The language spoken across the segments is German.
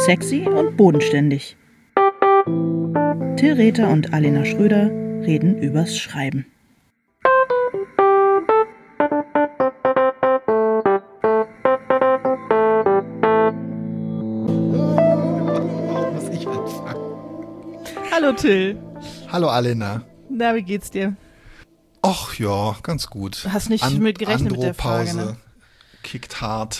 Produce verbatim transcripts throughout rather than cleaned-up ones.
Sexy und bodenständig. Till Rether und Alena Schröder reden übers Schreiben. Muss ich anfangen? Hallo Till. Hallo Alena. Na, wie geht's dir? Och ja, ganz gut. Hast nicht An- mit gerechnet mit der Frage, ne? Kickt hart.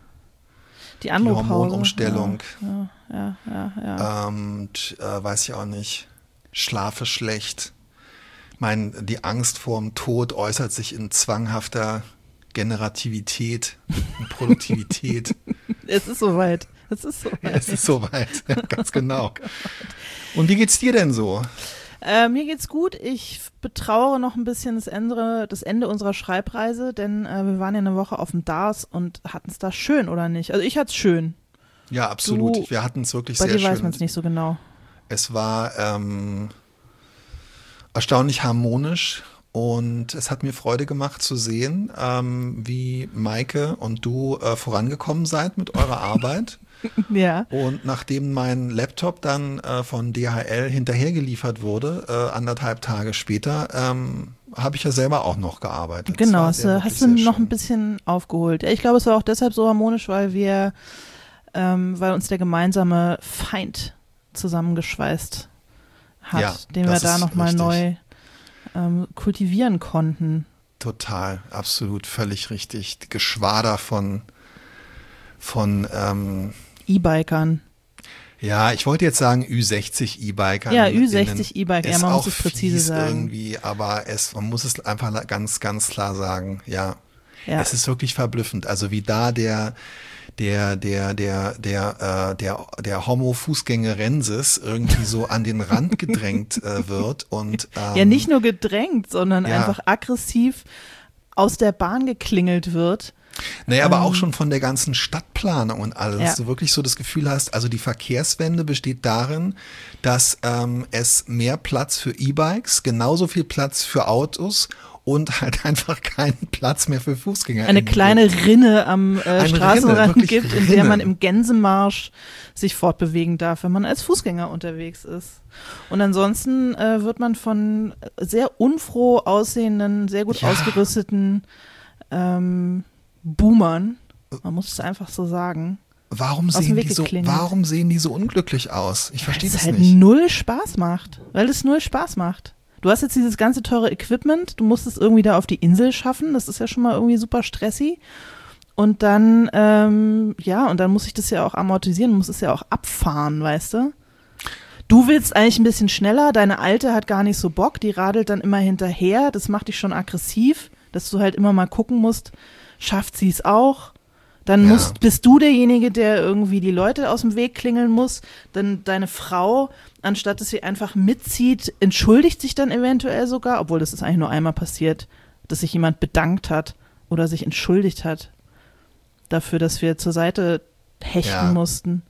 Die Andropause. Die Hormonumstellung. Ja, ja, ja, ja. Ähm, und, äh, weiß ich auch nicht. Schlafe schlecht. Mein, die Angst vor dem Tod äußert sich in zwanghafter Generativität und Produktivität. Es ist soweit. Es ist soweit. Ja, es ist soweit, ja, ganz genau. Und wie geht's dir denn so? Äh, mir geht's gut. Ich betrauere noch ein bisschen das Ende, das Ende unserer Schreibreise, denn äh, wir waren ja eine Woche auf dem D A R S und hatten es da schön, oder nicht? Also ich hatte es schön. Ja, absolut. Du, wir hatten es wirklich Bei sehr dir schön. weiß man es nicht so genau. Es war ähm, erstaunlich harmonisch und es hat mir Freude gemacht zu sehen, ähm, wie Maike und du äh, vorangekommen seid mit eurer Arbeit. Ja. Und nachdem mein Laptop dann äh, von D H L hinterhergeliefert wurde, äh, anderthalb Tage später, ähm, habe ich ja selber auch noch gearbeitet. Genau, Das hast, war du- sehr, hast du wirklich noch sehr ein schön. bisschen aufgeholt. Ja, ich glaube, es war auch deshalb so harmonisch, weil wir, ähm, weil uns der gemeinsame Feind zusammengeschweißt hat, Ja, den wir das da ist nochmal richtig. neu ähm, kultivieren konnten. Total, absolut, völlig richtig. Die Geschwader von, von ähm, E-Bikern. ja, ich wollte jetzt sagen Ü sechzig E-Bikern. Ja, Ü sechzig E-Bike, ja, Ist man muss auch es präzise fies sagen. irgendwie, aber es, man muss es einfach ganz, ganz klar sagen, ja. Ja. Es ist wirklich verblüffend. Also wie da der, der, der, der, der, äh, der, der Homo Fußgängerensis irgendwie so an den Rand gedrängt äh, wird und ähm, ja, nicht nur gedrängt, sondern ja. einfach aggressiv aus der Bahn geklingelt wird. Naja, aber auch Ähm, schon von der ganzen Stadtplanung und alles, ja. dass du wirklich so das Gefühl hast, also die Verkehrswende besteht darin, dass ähm, es mehr Platz für E-Bikes, genauso viel Platz für Autos und halt einfach keinen Platz mehr für Fußgänger. Eine kleine Rinne am äh, Eine Straßenrand Rinne, wirklich gibt, in der man Rinne. im Gänsemarsch sich fortbewegen darf, wenn man als Fußgänger unterwegs ist. Und ansonsten äh, wird man von sehr unfroh aussehenden, sehr gut Ja. ausgerüsteten ähm, Boomern, man muss es einfach so sagen, Warum aus dem sehen, Weg die so, geklingelt. warum sehen die so unglücklich aus? Ich verstehe weil das es halt nicht. null Spaß macht, weil es null Spaß macht. Du hast jetzt dieses ganze teure Equipment, du musst es irgendwie da auf die Insel schaffen, das ist ja schon mal irgendwie super stressy. Und dann, ähm, ja, und dann muss ich das ja auch amortisieren, muss es ja auch abfahren, weißt du? Du willst eigentlich ein bisschen schneller, deine Alte hat gar nicht so Bock, die radelt dann immer hinterher, das macht dich schon aggressiv, dass du halt immer mal gucken musst, schafft sie es auch? Dann Ja. musst, bist du derjenige, der irgendwie die Leute aus dem Weg klingeln muss. Dann deine Frau, anstatt dass sie einfach mitzieht, entschuldigt sich dann eventuell sogar, obwohl das ist eigentlich nur einmal passiert, dass sich jemand bedankt hat oder sich entschuldigt hat dafür, dass wir zur Seite hechten Ja. mussten.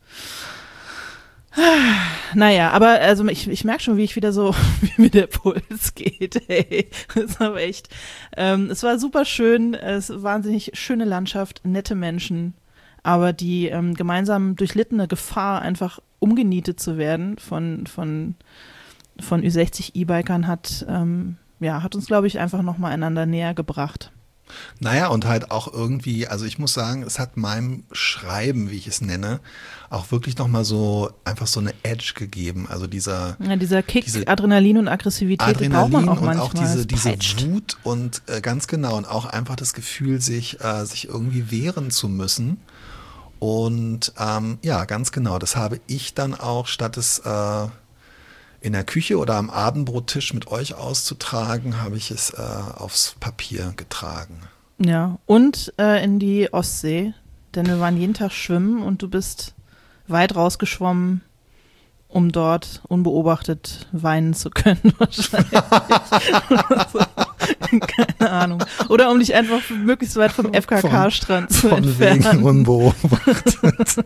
Naja, aber also ich, ich merke schon, wie ich wieder so, wie mir der Puls geht. Hey, das ist aber echt. Ähm, es war super schön, es war wahnsinnig schöne Landschaft, nette Menschen, aber die ähm, gemeinsam durchlittene Gefahr, einfach umgenietet zu werden von, von, von Ü sechzig E-Bikern hat, ähm, ja, hat uns, glaube ich, einfach nochmal einander näher gebracht. Naja, und halt auch irgendwie, also ich muss sagen, es hat meinem Schreiben, wie ich es nenne, auch wirklich nochmal so, einfach so eine Edge gegeben. Also dieser Ja, dieser Kick, Diese Adrenalin und Aggressivität, die braucht Adrenalin man auch und manchmal. auch diese, Es diese peitscht. Wut und äh, ganz genau und auch einfach das Gefühl, sich, äh, sich irgendwie wehren zu müssen. Und ähm, ja, ganz genau, das habe ich dann auch, statt es äh, in der Küche oder am Abendbrottisch mit euch auszutragen, habe ich es äh, aufs Papier getragen. Ja, und äh, in die Ostsee, denn wir waren jeden Tag schwimmen und du bist weit rausgeschwommen, um dort unbeobachtet weinen zu können wahrscheinlich. Oder so. Keine Ahnung. Oder um dich einfach möglichst weit vom F K K-Strand zu Von entfernen. wegen unbeobachtet.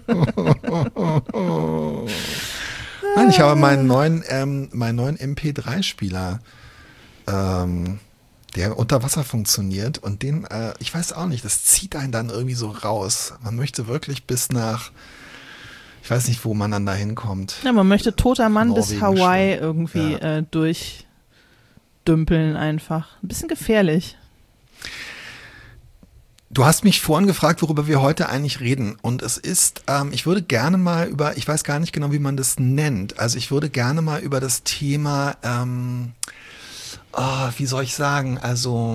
Nein, ich habe meinen neuen, ähm, meinen neuen M P drei Spieler, ähm, der unter Wasser funktioniert und den, äh, ich weiß auch nicht, das zieht einen dann irgendwie so raus. Man möchte wirklich bis nach, ich weiß nicht, wo man dann da hinkommt. Ja, man möchte toter Mann Norwegen bis Hawaii schon. irgendwie Ja. äh, durchdümpeln einfach. Ein bisschen gefährlich. Du hast mich vorhin gefragt, worüber wir heute eigentlich reden. Und es ist, ähm, ich würde gerne mal über, ich weiß gar nicht genau, wie man das nennt. Also ich würde gerne mal über das Thema, ähm, oh, wie soll ich sagen, also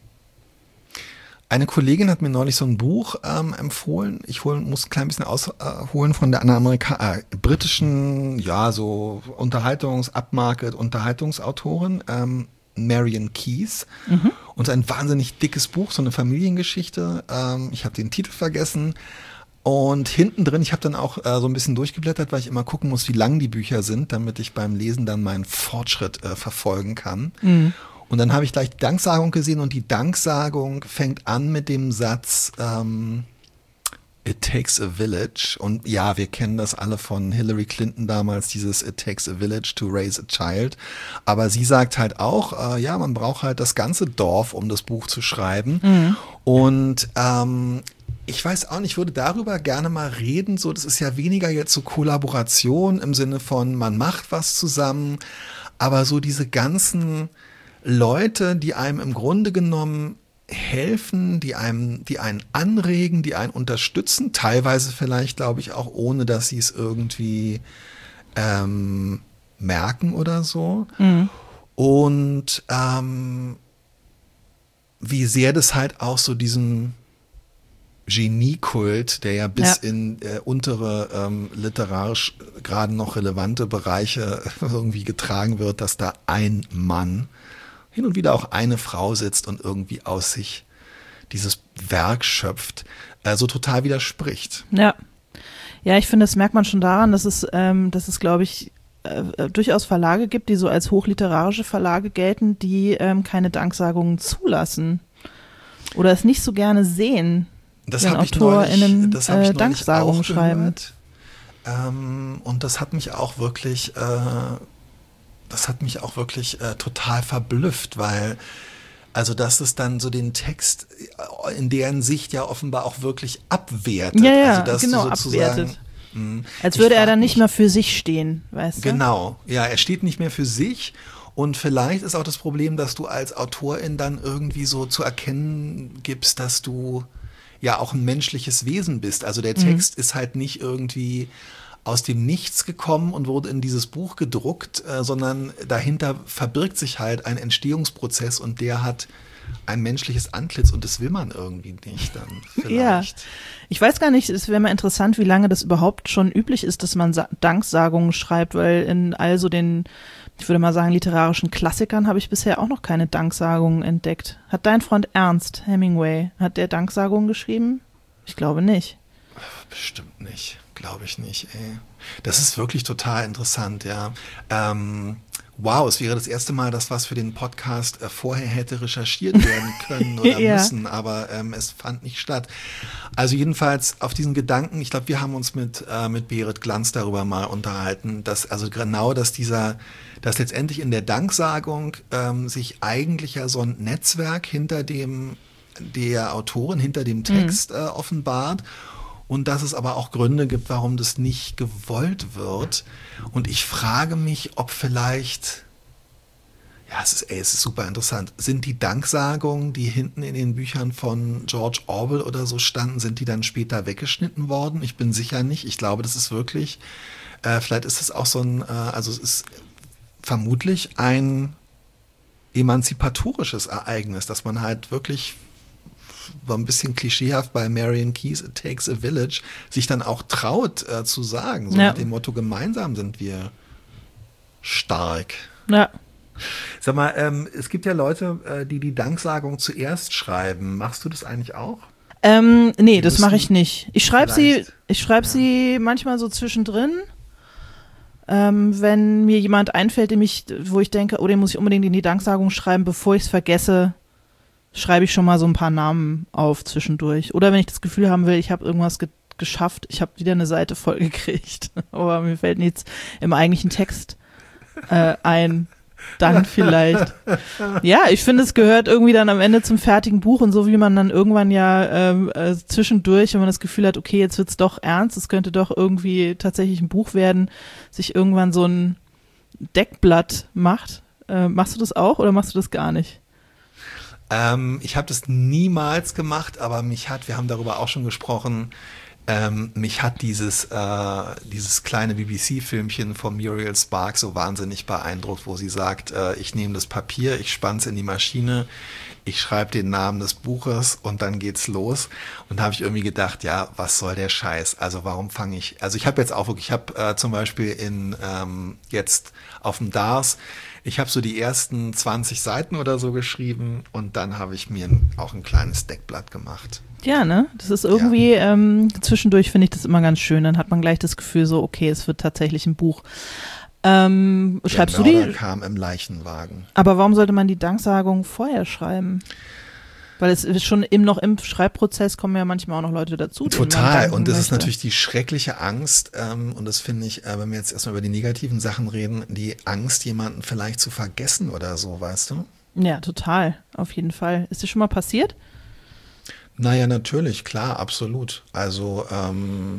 eine Kollegin hat mir neulich so ein Buch ähm, empfohlen. Ich hol, muss ein klein bisschen ausholen äh, von der einer Amerika äh, britischen, ja, so Unterhaltungs-, Upmarket, Unterhaltungsautorin, ähm, Marian Keyes. Mhm. Und ein wahnsinnig dickes Buch, so eine Familiengeschichte. Ähm, ich habe den Titel vergessen. Und hinten drin, ich habe dann auch äh, so ein bisschen durchgeblättert, weil ich immer gucken muss, wie lang die Bücher sind, damit ich beim Lesen dann meinen Fortschritt äh, verfolgen kann. Mhm. Und dann habe ich gleich die Danksagung gesehen und die Danksagung fängt an mit dem Satz, ähm, It takes a village. Und ja, wir kennen das alle von Hillary Clinton damals, dieses It takes a village to raise a child. Aber sie sagt halt auch, äh, ja, man braucht halt das ganze Dorf, um das Buch zu schreiben. Mhm. Und ähm, ich weiß auch nicht, ich würde darüber gerne mal reden. So, das ist ja weniger jetzt so Kollaboration im Sinne von, man macht was zusammen. Aber so diese ganzen Leute, die einem im Grunde genommen helfen, die einem, die einen anregen, die einen unterstützen, teilweise vielleicht, glaube ich, auch ohne, dass sie es irgendwie ähm, merken oder so. Mhm. Und ähm, wie sehr das halt auch so diesen Geniekult, der ja bis ja. in äh, untere ähm, literarisch gerade noch relevante Bereiche irgendwie getragen wird, dass da ein Mann, hin und wieder auch eine Frau sitzt und irgendwie aus sich dieses Werk schöpft, äh, so total widerspricht. Ja, ja, ich finde, das merkt man schon daran, dass es, ähm, dass es, glaube ich, äh, durchaus Verlage gibt, die so als hochliterarische Verlage gelten, die ähm, keine Danksagungen zulassen oder es nicht so gerne sehen, das wenn hab ich AutorInnen neulich, das hab ich äh, Danksagungen schreiben. Ähm, und das hat mich auch wirklich äh, Das hat mich auch wirklich äh, total verblüfft, weil, also dass es dann so den Text in deren Sicht ja offenbar auch wirklich abwertet. Ja, ja, also, dass genau, du sozusagen, abwertet. Mh, Als würde er dann nicht mehr für sich stehen, weißt du? Genau, ja, er steht nicht mehr für sich. Und vielleicht ist auch das Problem, dass du als Autorin dann irgendwie so zu erkennen gibst, dass du ja auch ein menschliches Wesen bist. Also der Text mhm. ist halt nicht irgendwie aus dem Nichts gekommen und wurde in dieses Buch gedruckt, äh, sondern dahinter verbirgt sich halt ein Entstehungsprozess und der hat ein menschliches Antlitz und das will man irgendwie nicht dann vielleicht. Ja, ich weiß gar nicht, es wäre mal interessant, wie lange das überhaupt schon üblich ist, dass man Sa- Danksagungen schreibt, weil in all so den, ich würde mal sagen, literarischen Klassikern habe ich bisher auch noch keine Danksagungen entdeckt. Hat dein Freund Ernst Hemingway, hat der Danksagungen geschrieben? Ich glaube nicht. Bestimmt nicht. Glaube ich nicht, ey. Das ist wirklich total interessant, ja. Ähm, wow, es wäre das erste Mal, dass was für den Podcast äh, vorher hätte recherchiert werden können oder ja. müssen, aber ähm, es fand nicht statt. Also jedenfalls auf diesen Gedanken, ich glaube, wir haben uns mit, äh, mit Berit Glanz darüber mal unterhalten, dass also genau, dass dieser, dass letztendlich in der Danksagung ähm, sich eigentlich ja so ein Netzwerk hinter dem, der Autorin, hinter dem Text mhm. äh, offenbart. Und dass es aber auch Gründe gibt, warum das nicht gewollt wird. Und ich frage mich, ob vielleicht, ja, es ist, ey, es ist super interessant, sind die Danksagungen, die hinten in den Büchern von George Orwell oder so standen, sind die dann später weggeschnitten worden? Ich bin sicher nicht. Ich glaube, das ist wirklich, äh, vielleicht ist es auch so ein, äh, also es ist vermutlich ein emanzipatorisches Ereignis, dass man halt wirklich, war ein bisschen klischeehaft bei Marian Keyes, It takes a village, sich dann auch traut äh, zu sagen, so ja. nach dem Motto, gemeinsam sind wir stark. Ja. Sag mal, ähm, es gibt ja Leute, äh, die die Danksagung zuerst schreiben. Machst du das eigentlich auch? Ähm, nee, die das mache ich nicht. Ich schreibe sie, ich schreibe ja. sie manchmal so zwischendrin, ähm, wenn mir jemand einfällt, dem ich, wo ich denke, oh, den muss ich unbedingt in die Danksagung schreiben, bevor ich es vergesse, schreibe ich schon mal so ein paar Namen auf zwischendurch. Oder wenn ich das Gefühl haben will, ich habe irgendwas ge- geschafft, ich habe wieder eine Seite voll gekriegt, aber mir fällt nichts im eigentlichen Text äh, ein, dann vielleicht. Ja, ich finde, es gehört irgendwie dann am Ende zum fertigen Buch und so wie man dann irgendwann ja ähm, äh, zwischendurch, wenn man das Gefühl hat, okay, jetzt wird's doch ernst, es könnte doch irgendwie tatsächlich ein Buch werden, sich irgendwann so ein Deckblatt macht. Äh, machst du das auch oder machst du das gar nicht? Ähm, ich habe das niemals gemacht, aber mich hat, wir haben darüber auch schon gesprochen, ähm, mich hat dieses, äh, dieses kleine B B C-Filmchen von Muriel Spark so wahnsinnig beeindruckt, wo sie sagt, äh, ich nehme das Papier, ich spanne es in die Maschine, ich schreibe den Namen des Buches und dann geht's los. Und da habe ich irgendwie gedacht, ja, was soll der Scheiß? Also warum fange ich, also ich habe jetzt auch wirklich, ich habe äh, zum Beispiel in ähm, jetzt auf dem D A R S, ich habe so die ersten zwanzig Seiten oder so geschrieben und dann habe ich mir auch ein kleines Deckblatt gemacht. Ja, ne? Das ist irgendwie, ja. ähm, zwischendurch finde ich das immer ganz schön. Dann hat man gleich das Gefühl so, okay, es wird tatsächlich ein Buch. Ähm, Der schreibst Mörder du die? kam im Leichenwagen. Aber warum sollte man die Danksagung vorher schreiben? Weil es ist schon im, noch im Schreibprozess kommen ja manchmal auch noch Leute dazu. Total. Und das möchte. ist natürlich die schreckliche Angst. Ähm, und das finde ich, äh, wenn wir jetzt erstmal über die negativen Sachen reden, die Angst, jemanden vielleicht zu vergessen oder so, weißt du? Ja, total. Auf jeden Fall. Ist dir schon mal passiert? Naja, natürlich, klar, absolut. Also ähm,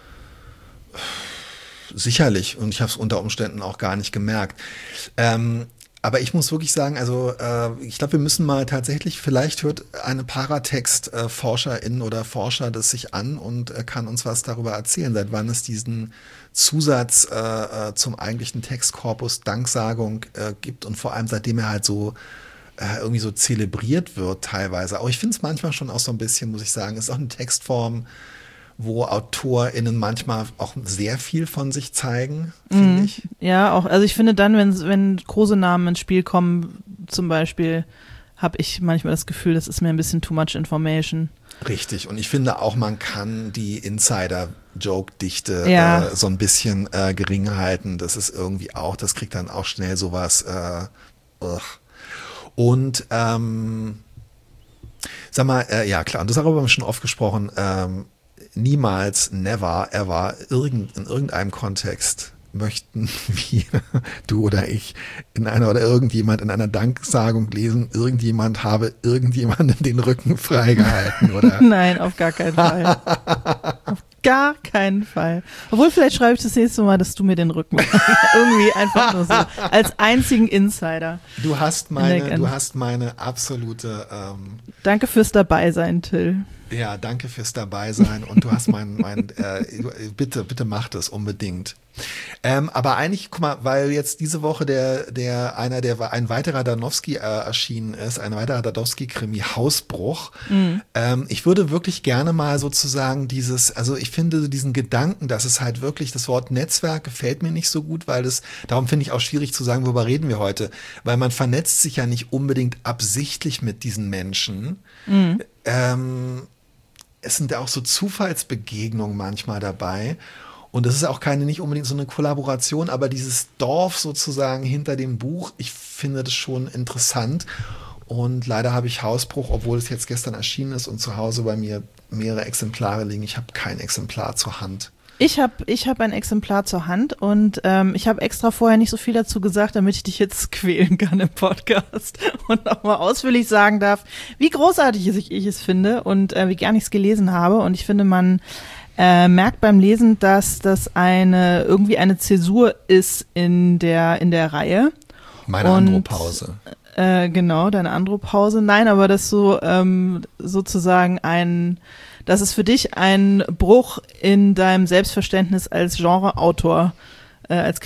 sicherlich. Und ich habe es unter Umständen auch gar nicht gemerkt. Ähm, Aber ich muss wirklich sagen, also äh, ich glaube, wir müssen mal tatsächlich, vielleicht hört eine Paratext-Forscherin oder Forscher das sich an und äh, kann uns was darüber erzählen, seit wann es diesen Zusatz äh, zum eigentlichen Textkorpus Danksagung äh, gibt und vor allem seitdem er halt so äh, irgendwie so zelebriert wird teilweise. Aber ich finde es manchmal schon auch so ein bisschen, muss ich sagen, ist auch eine Textform, wo AutorInnen manchmal auch sehr viel von sich zeigen, finde mm, ich. Ja, auch. Also ich finde dann, wenn, wenn große Namen ins Spiel kommen, zum Beispiel, habe ich manchmal das Gefühl, das ist mir ein bisschen too much information. Richtig. Und ich finde auch, man kann die Insider-Joke-Dichte ja. äh, so ein bisschen äh, gering halten. Das ist irgendwie auch, das kriegt dann auch schnell sowas. Äh, ugh. Und ähm, sag mal, äh, ja klar, und das haben wir schon oft gesprochen, ähm, niemals, never, ever, irgend, in irgendeinem Kontext möchten wir, du oder ich, in einer oder irgendjemand in einer Danksagung lesen, irgendjemand habe irgendjemanden den Rücken freigehalten, oder? Nein, auf gar keinen Fall. Auf gar keinen Fall. Obwohl, vielleicht schreibe ich das nächste Mal, dass du mir den Rücken irgendwie einfach nur so, als einzigen Insider. Du hast meine, du hast meine absolute ähm, Danke fürs Dabeisein, Till. Ja, danke fürs Dabeisein und du hast mein, mein äh, bitte, bitte mach das unbedingt. Ähm, aber eigentlich, guck mal, weil jetzt diese Woche der, der, einer, der, ein weiterer Danowski äh, erschienen ist, ein weiterer Danowski-Krimi Hausbruch. Mhm. Ähm, ich würde wirklich gerne mal sozusagen dieses, also ich finde diesen Gedanken, dass es halt wirklich, das Wort Netzwerk gefällt mir nicht so gut, weil das, darum finde ich auch schwierig zu sagen, worüber reden wir heute, weil man vernetzt sich ja nicht unbedingt absichtlich mit diesen Menschen. Mhm. Ähm, es sind ja auch so Zufallsbegegnungen manchmal dabei. Und das ist auch keine, nicht unbedingt so eine Kollaboration, aber dieses Dorf sozusagen hinter dem Buch, ich finde das schon interessant. Und leider habe ich Hausbruch, obwohl es jetzt gestern erschienen ist und zu Hause bei mir mehrere Exemplare liegen. Ich habe kein Exemplar zur Hand. Ich habe ich hab ein Exemplar zur Hand und ähm, ich habe extra vorher nicht so viel dazu gesagt, damit ich dich jetzt quälen kann im Podcast und auch mal ausführlich sagen darf, wie großartig ich, ich es finde und äh, wie gern ich es gelesen habe. Und ich finde, man äh, merkt beim Lesen, dass das eine irgendwie eine Zäsur ist in der in der Reihe. Meine Andropause. Äh, genau, deine Andropause. Nein, aber das so ähm, sozusagen ein dass es für dich einen Bruch in deinem Selbstverständnis als Genreautor, äh, als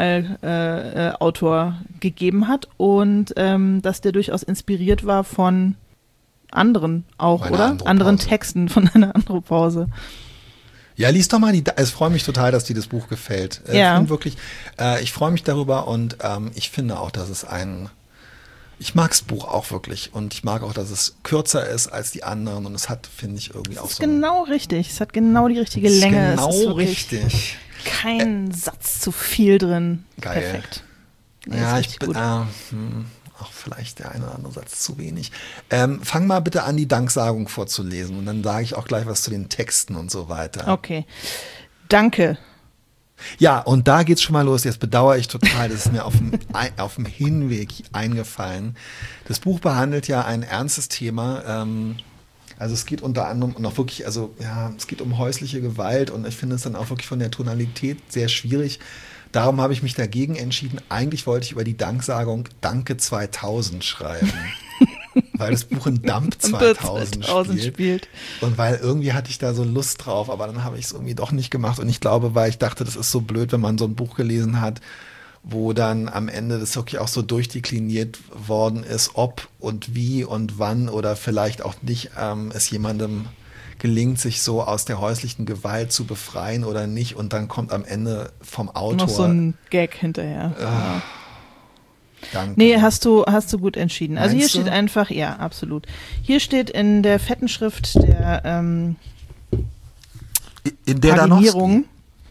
Kriminalautor äh, gegeben hat und ähm, dass der durchaus inspiriert war von anderen auch, Meine oder? Andropause. Anderen Texten von einer Andropause. Ja, lies doch mal die, es freut mich total, dass dir das Buch gefällt. Äh, ja. Ich wirklich, äh, ich freue mich darüber und ähm, ich finde auch, dass es ein Ich mag das Buch auch wirklich und ich mag auch, dass es kürzer ist als die anderen und es hat, finde ich, irgendwie auch so. Es ist genau richtig, es hat genau die richtige Länge. Genau es ist richtig. Kein äh, Satz zu viel drin. Geil. Perfekt. Nee, ja, ich bin, äh, hm, auch vielleicht der eine oder andere Satz zu wenig. Ähm, fang mal bitte an, die Danksagung vorzulesen und dann sage ich auch gleich was zu den Texten und so weiter. Okay. Danke. Ja, und da geht's schon mal los. Jetzt bedauere ich total, das ist mir auf dem, auf dem Hinweg eingefallen. Das Buch behandelt ja ein ernstes Thema. Ähm, also es geht unter anderem noch wirklich, also ja, es geht um häusliche Gewalt und ich finde es dann auch wirklich von der Tonalität sehr schwierig. Darum habe ich mich dagegen entschieden. Eigentlich wollte ich über die Danksagung Danke zweitausend schreiben. Weil das Buch in Dump zweitausend spielt. spielt. Und weil irgendwie hatte ich da so Lust drauf, aber dann habe ich es irgendwie doch nicht gemacht. Und ich glaube, weil ich dachte, das ist so blöd, wenn man so ein Buch gelesen hat, wo dann am Ende das wirklich auch so durchdekliniert worden ist, ob und wie und wann oder vielleicht auch nicht ähm, es jemandem gelingt, sich so aus der häuslichen Gewalt zu befreien oder nicht. Und dann kommt am Ende vom Autor noch so ein Gag hinterher. Äh, ja. Danke. Nee, hast du, hast du gut entschieden. Also Meinst hier steht du? einfach, ja, absolut. Hier steht in der fetten Schrift der ähm, in der Paginierung.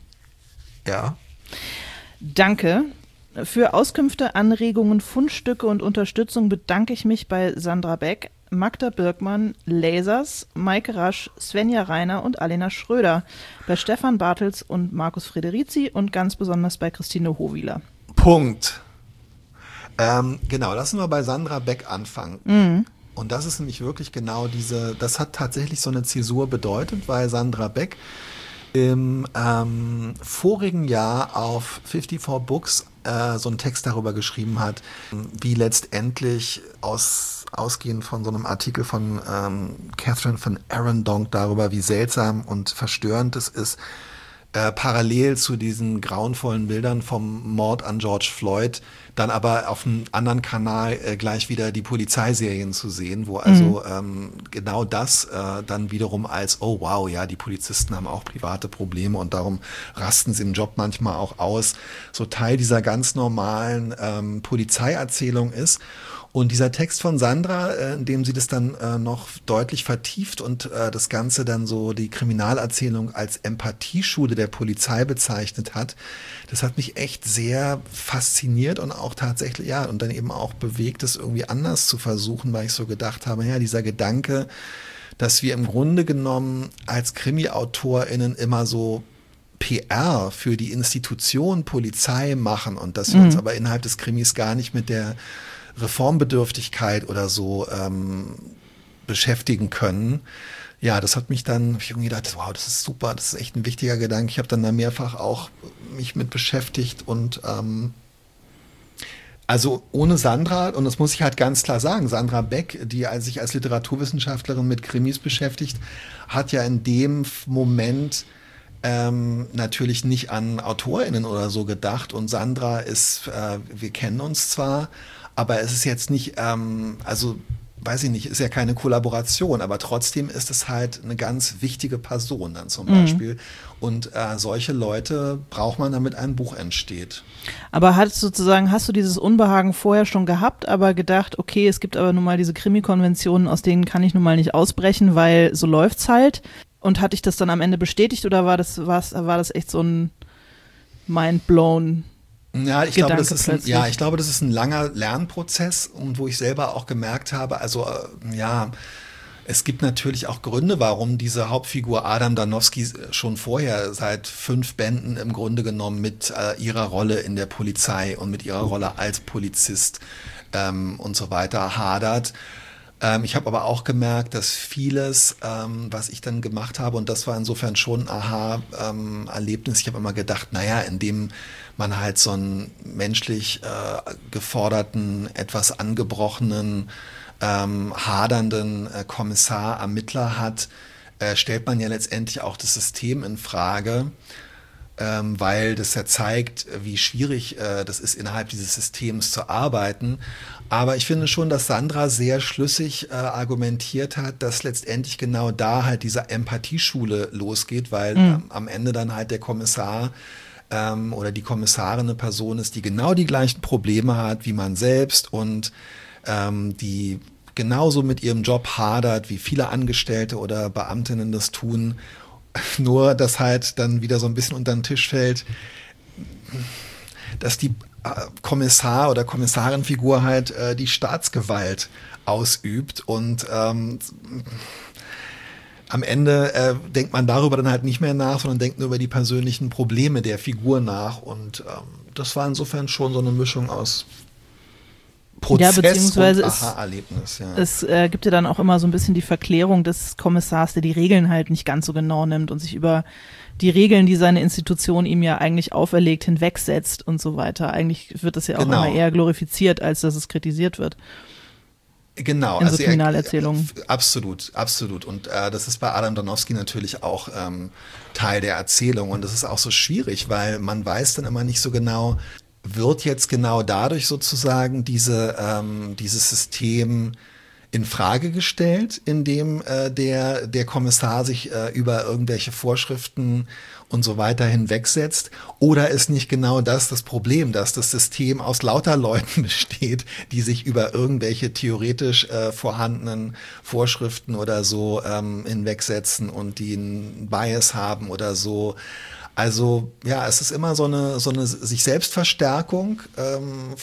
Ja. Danke. Für Auskünfte, Anregungen, Fundstücke und Unterstützung bedanke ich mich bei Sandra Beck, Magda Birkmann, Lasers, Maike Rasch, Svenja Reiner und Alena Schröder, bei Stefan Bartels und Markus Frederici und ganz besonders bei Christine Hohwieler. Punkt. Ähm, genau, lassen wir bei Sandra Beck anfangen. Mhm. Und das ist nämlich wirklich genau diese, das hat tatsächlich so eine Zäsur bedeutet, weil Sandra Beck im ähm, vorigen Jahr auf vierundfünfzig Books äh, so einen Text darüber geschrieben hat, wie letztendlich aus, ausgehend von so einem Artikel von ähm, Catherine von Arundel darüber, wie seltsam und verstörend es ist, Äh, parallel zu diesen grauenvollen Bildern vom Mord an George Floyd, dann aber auf einem anderen Kanal äh, gleich wieder die Polizeiserien zu sehen, wo also mhm. ähm, genau das äh, dann wiederum als, oh wow, ja, die Polizisten haben auch private Probleme und darum rasten sie im Job manchmal auch aus, so Teil dieser ganz normalen ähm, Polizeierzählung ist. Und dieser Text von Sandra, äh, in dem sie das dann äh, noch deutlich vertieft und äh, das Ganze dann so die Kriminalerzählung als Empathieschule der Polizei bezeichnet hat, das hat mich echt sehr fasziniert und auch tatsächlich, ja, und dann eben auch bewegt, es irgendwie anders zu versuchen, weil ich so gedacht habe, ja, dieser Gedanke, dass wir im Grunde genommen als Krimi-AutorInnen immer so P R für die Institution Polizei machen und dass wir mhm. uns aber innerhalb des Krimis gar nicht mit der Reformbedürftigkeit oder so ähm, beschäftigen können. Ja, das hat mich dann, hab ich irgendwie gedacht, wow, das ist super, das ist echt ein wichtiger Gedanke. Ich habe dann da mehrfach auch mich mit beschäftigt und ähm, also ohne Sandra, und das muss ich halt ganz klar sagen, Sandra Beck, die sich als Literaturwissenschaftlerin mit Krimis beschäftigt, hat ja in dem Moment Ähm, natürlich nicht an AutorInnen oder so gedacht und Sandra ist, äh, wir kennen uns zwar, aber es ist jetzt nicht, ähm, also weiß ich nicht, ist ja keine Kollaboration, aber trotzdem ist es halt eine ganz wichtige Person dann zum mhm. Beispiel und äh, solche Leute braucht man, damit ein Buch entsteht. Aber hat sozusagen, hast du dieses Unbehagen vorher schon gehabt, aber gedacht, okay, es gibt aber nun mal diese Krimi-Konventionen, aus denen kann ich nun mal nicht ausbrechen, weil so läuft's halt. Und hatte ich das dann am Ende bestätigt oder war das, war das echt so ein mind-blown Ja, ich glaube, das ist ein, ja, ich glaube, das ist ein langer Lernprozess und wo ich selber auch gemerkt habe, also äh, ja, es gibt natürlich auch Gründe, warum diese Hauptfigur Adam Danowski schon vorher seit fünf Bänden im Grunde genommen mit äh, ihrer Rolle in der Polizei und mit ihrer Rolle als Polizist ähm, und so weiter hadert. Ähm, ich habe aber auch gemerkt, dass vieles, ähm, was ich dann gemacht habe, und das war insofern schon ein Aha-Erlebnis, ich habe immer gedacht, naja, indem man halt so einen menschlich äh, geforderten, etwas angebrochenen, ähm, hadernden äh, Kommissar, Ermittler hat, äh, stellt man ja letztendlich auch das System in Frage, ähm, weil das ja zeigt, wie schwierig äh, das ist, innerhalb dieses Systems zu arbeiten. Aber ich finde schon, dass Sandra sehr schlüssig äh, argumentiert hat, dass letztendlich genau da halt diese Empathieschule losgeht, weil mhm. ähm, am Ende dann halt der Kommissar ähm, oder die Kommissarin eine Person ist, die genau die gleichen Probleme hat wie man selbst und ähm, die genauso mit ihrem Job hadert, wie viele Angestellte oder Beamtinnen das tun. Nur, dass halt dann wieder so ein bisschen unter den Tisch fällt, dass die Kommissar oder Kommissarinfigur halt äh, die Staatsgewalt ausübt und ähm, am Ende äh, denkt man darüber dann halt nicht mehr nach, sondern denkt nur über die persönlichen Probleme der Figur nach. Und ähm, das war insofern schon so eine Mischung aus Prozess ja, beziehungsweise und es, Aha-Erlebnis. Ja. es äh, gibt ja dann auch immer so ein bisschen die Verklärung des Kommissars, der die Regeln halt nicht ganz so genau nimmt und sich über die Regeln, die seine Institution ihm ja eigentlich auferlegt, hinwegsetzt und so weiter. Eigentlich wird das ja auch Genau. immer eher glorifiziert, als dass es kritisiert wird. Genau, in so also Kriminalerzählungen. Er, absolut, absolut. Und äh, das ist bei Adam Danowski natürlich auch ähm, Teil der Erzählung. Und das ist auch so schwierig, weil man weiß dann immer nicht so genau, wird jetzt genau dadurch sozusagen diese, ähm, dieses System in Frage gestellt, indem äh, der, der Kommissar sich äh, über irgendwelche Vorschriften und so weiter hinwegsetzt? Oder ist nicht genau das das Problem, dass das System aus lauter Leuten besteht, die sich über irgendwelche theoretisch äh, vorhandenen Vorschriften oder so ähm, hinwegsetzen und die einen Bias haben oder so? Also ja, es ist immer so eine, so eine sich Selbstverstärkung. Ähm,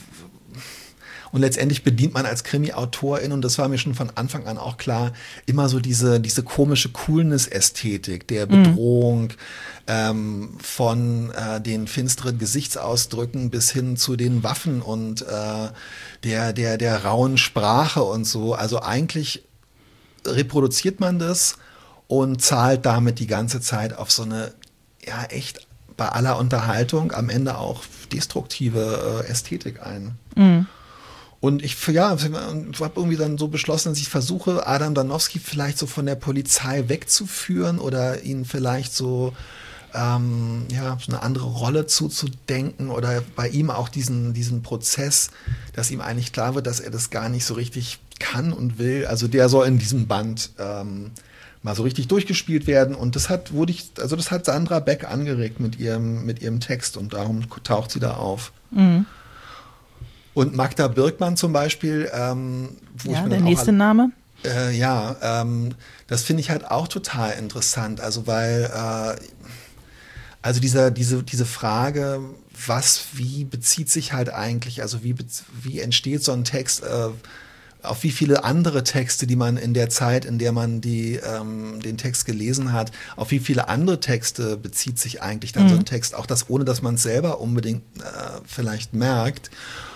Und letztendlich bedient man als Krimi-Autorin, und das war mir schon von Anfang an auch klar, immer so diese, diese komische Coolness-Ästhetik der Bedrohung, mhm. ähm, von äh, den finsteren Gesichtsausdrücken bis hin zu den Waffen und äh, der, der, der rauen Sprache und so. Also eigentlich reproduziert man das und zahlt damit die ganze Zeit auf so eine, ja echt bei aller Unterhaltung am Ende auch destruktive äh, Ästhetik ein. Mhm. Und ich, ja, ich habe irgendwie dann so beschlossen, dass ich versuche, Adam Danowski vielleicht so von der Polizei wegzuführen oder ihn vielleicht so, ähm, ja, so eine andere Rolle zuzudenken oder bei ihm auch diesen, diesen Prozess, dass ihm eigentlich klar wird, dass er das gar nicht so richtig kann und will. Also der soll in diesem Band ähm, mal so richtig durchgespielt werden. Und das hat, wurde ich, also das hat Sandra Beck angeregt mit ihrem, mit ihrem Text und darum taucht sie da auf. Mhm. Und Magda Birkmann zum Beispiel, ähm, wo ja, ich mir der dann nächste auch, Name. Äh, ja, ähm, das finde ich halt auch total interessant. Also weil, äh, also dieser, diese, diese Frage, was, wie bezieht sich halt eigentlich, also wie, wie entsteht so ein Text, äh, auf wie viele andere Texte, die man in der Zeit, in der man die, ähm, den Text gelesen hat, auf wie viele andere Texte bezieht sich eigentlich dann mhm. so ein Text, auch das, ohne dass man es selber unbedingt äh, vielleicht merkt.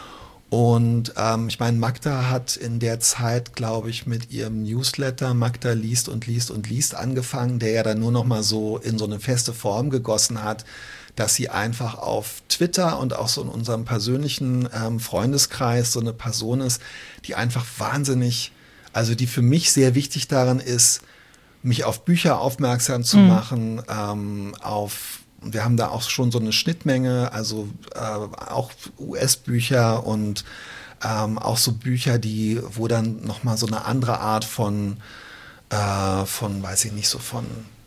Und ähm, ich meine, Magda hat in der Zeit, glaube ich, mit ihrem Newsletter Magda liest und liest und liest angefangen, der ja dann nur noch mal so in so eine feste Form gegossen hat, dass sie einfach auf Twitter und auch so in unserem persönlichen ähm, Freundeskreis so eine Person ist, die einfach wahnsinnig, also die für mich sehr wichtig daran ist, mich auf Bücher aufmerksam zu mhm. machen, ähm, auf wir haben da auch schon so eine Schnittmenge, also äh, auch U S-Bücher und ähm, auch so Bücher, die, wo dann nochmal so eine andere Art von, äh, von, weiß ich nicht, so von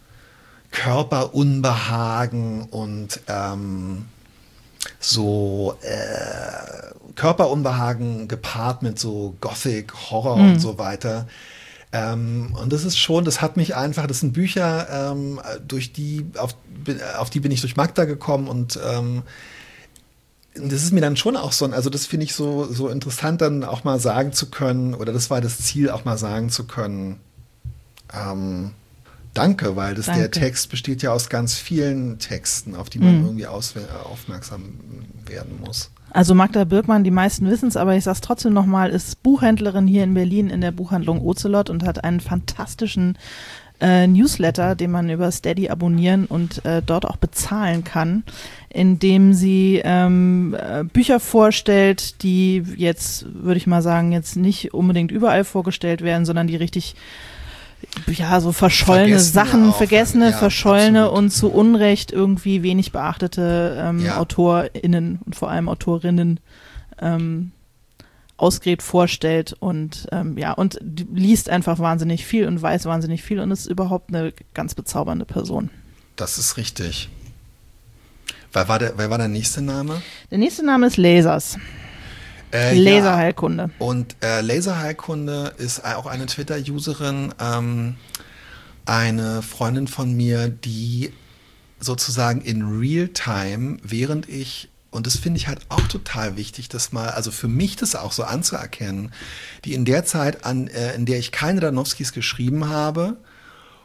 Körperunbehagen und ähm, so äh, Körperunbehagen gepaart mit so Gothic, Horror mhm. und so weiter. Ähm, und das ist schon, das hat mich einfach, das sind Bücher, ähm, durch die, auf, auf die bin ich durch Magda gekommen und ähm, das ist mir dann schon auch so, also das finde ich so, so interessant, dann auch mal sagen zu können, oder das war das Ziel, auch mal sagen zu können, ähm, danke, weil das, danke. Der Text besteht ja aus ganz vielen Texten, auf die man mhm. irgendwie aus, aufmerksam werden muss. Also Magda Birkmann, die meisten wissen es, aber ich sage es trotzdem nochmal, ist Buchhändlerin hier in Berlin in der Buchhandlung Ocelot und hat einen fantastischen äh, Newsletter, den man über Steady abonnieren und äh, dort auch bezahlen kann, in dem sie ähm, äh, Bücher vorstellt, die jetzt, würde ich mal sagen, jetzt nicht unbedingt überall vorgestellt werden, sondern die richtig ja, so verschollene vergessene Sachen, auch, vergessene, ja, verschollene absolut. Und zu Unrecht irgendwie wenig beachtete ähm, ja. AutorInnen und vor allem Autorinnen ähm, ausgräbt, vorstellt und ähm, ja, und liest einfach wahnsinnig viel und weiß wahnsinnig viel und ist überhaupt eine ganz bezaubernde Person. Das ist richtig. Wer war der, wer war der nächste Name? Der nächste Name ist Lasers. Äh, Laserheilkunde. Ja. Und äh, Laserheilkunde ist auch eine Twitter-Userin, ähm, eine Freundin von mir, die sozusagen in Realtime, während ich, und das finde ich halt auch total wichtig, das mal, also für mich das auch so anzuerkennen, die in der Zeit, an, äh, in der ich keine Danowskis geschrieben habe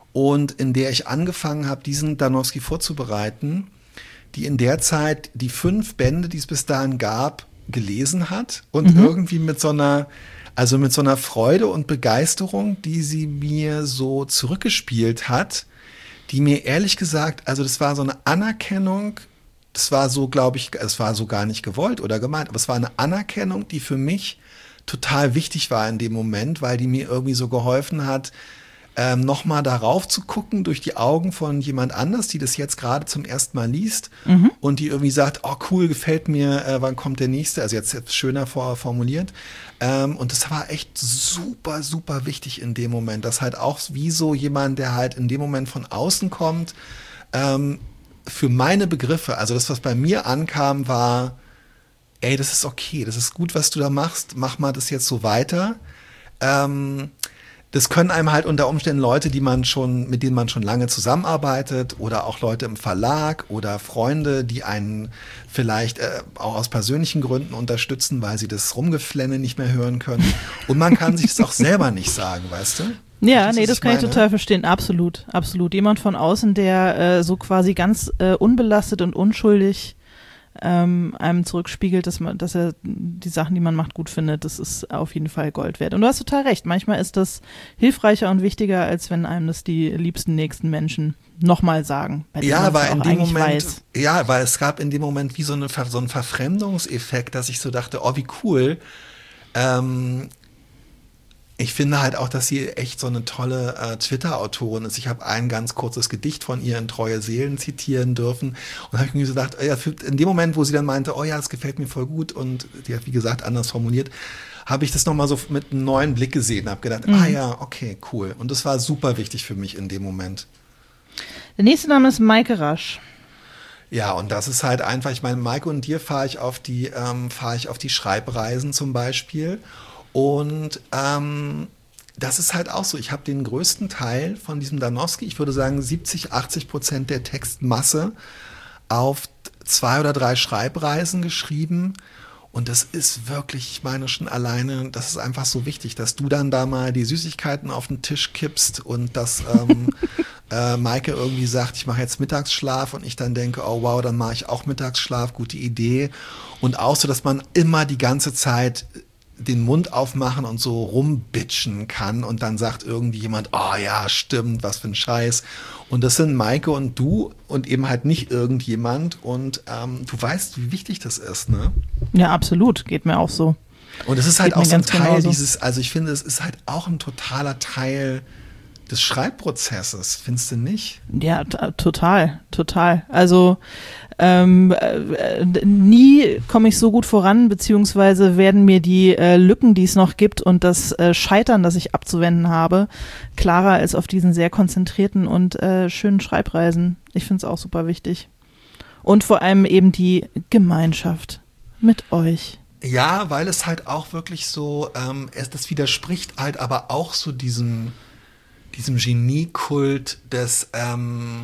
und in der ich angefangen habe, diesen Danowski vorzubereiten, die in der Zeit die fünf Bände, die es bis dahin gab, gelesen hat und mhm. irgendwie mit so einer, also mit so einer Freude und Begeisterung, die sie mir so zurückgespielt hat, die mir ehrlich gesagt, also das war so eine Anerkennung, das war so, glaube ich, es war so gar nicht gewollt oder gemeint, aber es war eine Anerkennung, die für mich total wichtig war in dem Moment, weil die mir irgendwie so geholfen hat, ähm, nochmal darauf zu gucken durch die Augen von jemand anders, die das jetzt gerade zum ersten Mal liest mhm. und die irgendwie sagt, oh cool, gefällt mir, äh, wann kommt der nächste, also jetzt, jetzt schöner vor, formuliert. Ähm, und das war echt super, super wichtig in dem Moment, dass halt auch wie so jemand, der halt in dem Moment von außen kommt, ähm, für meine Begriffe, also das, was bei mir ankam, war, ey, das ist okay, das ist gut, was du da machst, mach mal das jetzt so weiter. Ähm, das können einem halt unter Umständen Leute, die man schon, mit denen man schon lange zusammenarbeitet oder auch Leute im Verlag oder Freunde, die einen vielleicht äh, auch aus persönlichen Gründen unterstützen, weil sie das Rumgeflenne nicht mehr hören können. Und man kann sich das auch selber nicht sagen, weißt du? Ja, das, nee, das kann ich total verstehen. Absolut, absolut. Jemand von außen, der äh, so quasi ganz äh, unbelastet und unschuldig ähm, einem zurückspiegelt, dass man, dass er die Sachen, die man macht, gut findet, das ist auf jeden Fall Gold wert. Und du hast total recht. Manchmal ist das hilfreicher und wichtiger, als wenn einem das die liebsten nächsten Menschen nochmal sagen. Ja, weil in dem Moment, weiß. ja, weil es gab in dem Moment wie so, eine, so einen Verfremdungseffekt, dass ich so dachte, oh, wie cool. Ähm, Ich finde halt auch, dass sie echt so eine tolle äh, Twitter-Autorin ist. Ich habe ein ganz kurzes Gedicht von ihr in Treue Seelen zitieren dürfen und habe mir so gedacht, ja, in dem Moment, wo sie dann meinte, oh ja, das gefällt mir voll gut und die hat, wie gesagt, anders formuliert, habe ich das nochmal so mit einem neuen Blick gesehen, habe gedacht, mhm. ah ja, okay, cool. Und das war super wichtig für mich in dem Moment. Der nächste Name ist Maike Rasch. Ja, und das ist halt einfach, ich meine, Maike und dir fahre ich auf die, ähm, fahre ich auf die Schreibreisen zum Beispiel. Und ähm, das ist halt auch so, ich habe den größten Teil von diesem Danowski, ich würde sagen siebzig, achtzig Prozent der Textmasse auf zwei oder drei Schreibreisen geschrieben. Und das ist wirklich, ich meine schon alleine, das ist einfach so wichtig, dass du dann da mal die Süßigkeiten auf den Tisch kippst und dass ähm, äh, Maike irgendwie sagt, ich mache jetzt Mittagsschlaf und ich dann denke, oh wow, dann mache ich auch Mittagsschlaf, gute Idee. Und auch so, dass man immer die ganze Zeit den Mund aufmachen und so rumbitchen kann und dann sagt irgendwie jemand, oh ja, stimmt, was für ein Scheiß. Und das sind Maike und du und eben halt nicht irgendjemand und ähm, du weißt, wie wichtig das ist, ne? Ja, absolut, geht mir auch so. Und es ist halt geht auch so ein Teil genauso. dieses, also ich finde, es ist halt auch ein totaler Teil des Schreibprozesses, findest du nicht? Ja, t- total, total. Also ähm, äh, nie komme ich so gut voran, beziehungsweise werden mir die äh, Lücken, die es noch gibt und das äh, Scheitern, das ich abzuwenden habe, klarer als auf diesen sehr konzentrierten und äh, schönen Schreibreisen. Ich finde es auch super wichtig. Und vor allem eben die Gemeinschaft mit euch. Ja, weil es halt auch wirklich so, ähm, es, das widerspricht halt aber auch so diesem diesem Geniekult des, ähm,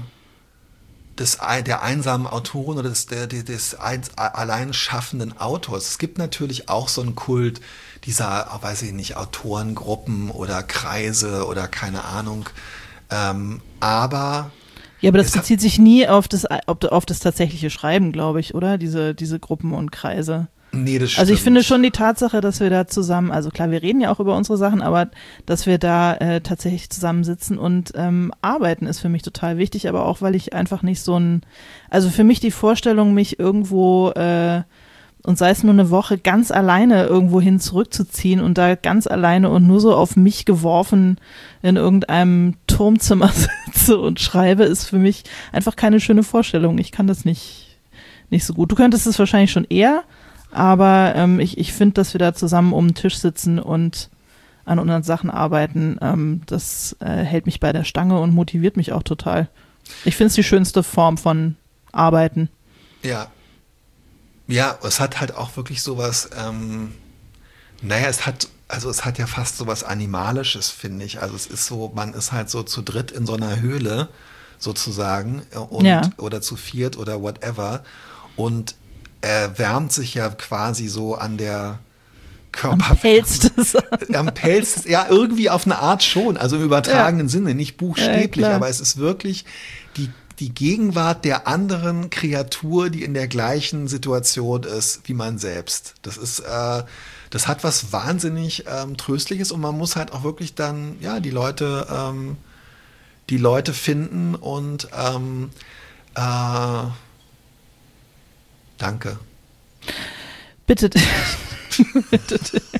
des der einsamen Autoren oder des, der, des allein schaffenden Autors. Es gibt natürlich auch so einen Kult dieser, weiß ich nicht, Autorengruppen oder Kreise oder keine Ahnung. Ähm, aber ja, aber das bezieht sich nie auf das, auf das tatsächliche Schreiben, glaube ich, oder? Diese, diese Gruppen und Kreise. Nee, das stimmt. Also ich finde schon die Tatsache, dass wir da zusammen, also klar, wir reden ja auch über unsere Sachen, aber dass wir da äh, tatsächlich zusammensitzen und ähm, arbeiten, ist für mich total wichtig, aber auch, weil ich einfach nicht so ein, also für mich die Vorstellung, mich irgendwo äh, und sei es nur eine Woche ganz alleine irgendwo hin zurückzuziehen und da ganz alleine und nur so auf mich geworfen in irgendeinem Turmzimmer sitze und schreibe, ist für mich einfach keine schöne Vorstellung. Ich kann das nicht, nicht so gut. Du könntest es wahrscheinlich schon eher, aber ähm, ich, ich finde, dass wir da zusammen um den Tisch sitzen und an unseren Sachen arbeiten, ähm, das äh, hält mich bei der Stange und motiviert mich auch total. Ich finde es die schönste Form von Arbeiten. Ja. Ja, es hat halt auch wirklich sowas, ähm, naja, es hat, also es hat ja fast sowas Animalisches, finde ich. Also es ist so, man ist halt so zu dritt in so einer Höhle sozusagen und, ja. oder zu viert oder whatever und er wärmt sich ja quasi so an der Körper. Am Pelz des Am Pelz, ja, irgendwie auf eine Art schon, also im übertragenen ja. Sinne, nicht buchstäblich, ja, aber es ist wirklich die, die Gegenwart der anderen Kreatur, die in der gleichen Situation ist wie man selbst. Das ist, äh, das hat was wahnsinnig ähm, Tröstliches und man muss halt auch wirklich dann, ja, die Leute, ähm, die Leute finden und ähm, äh, danke. Bitte. Bitte.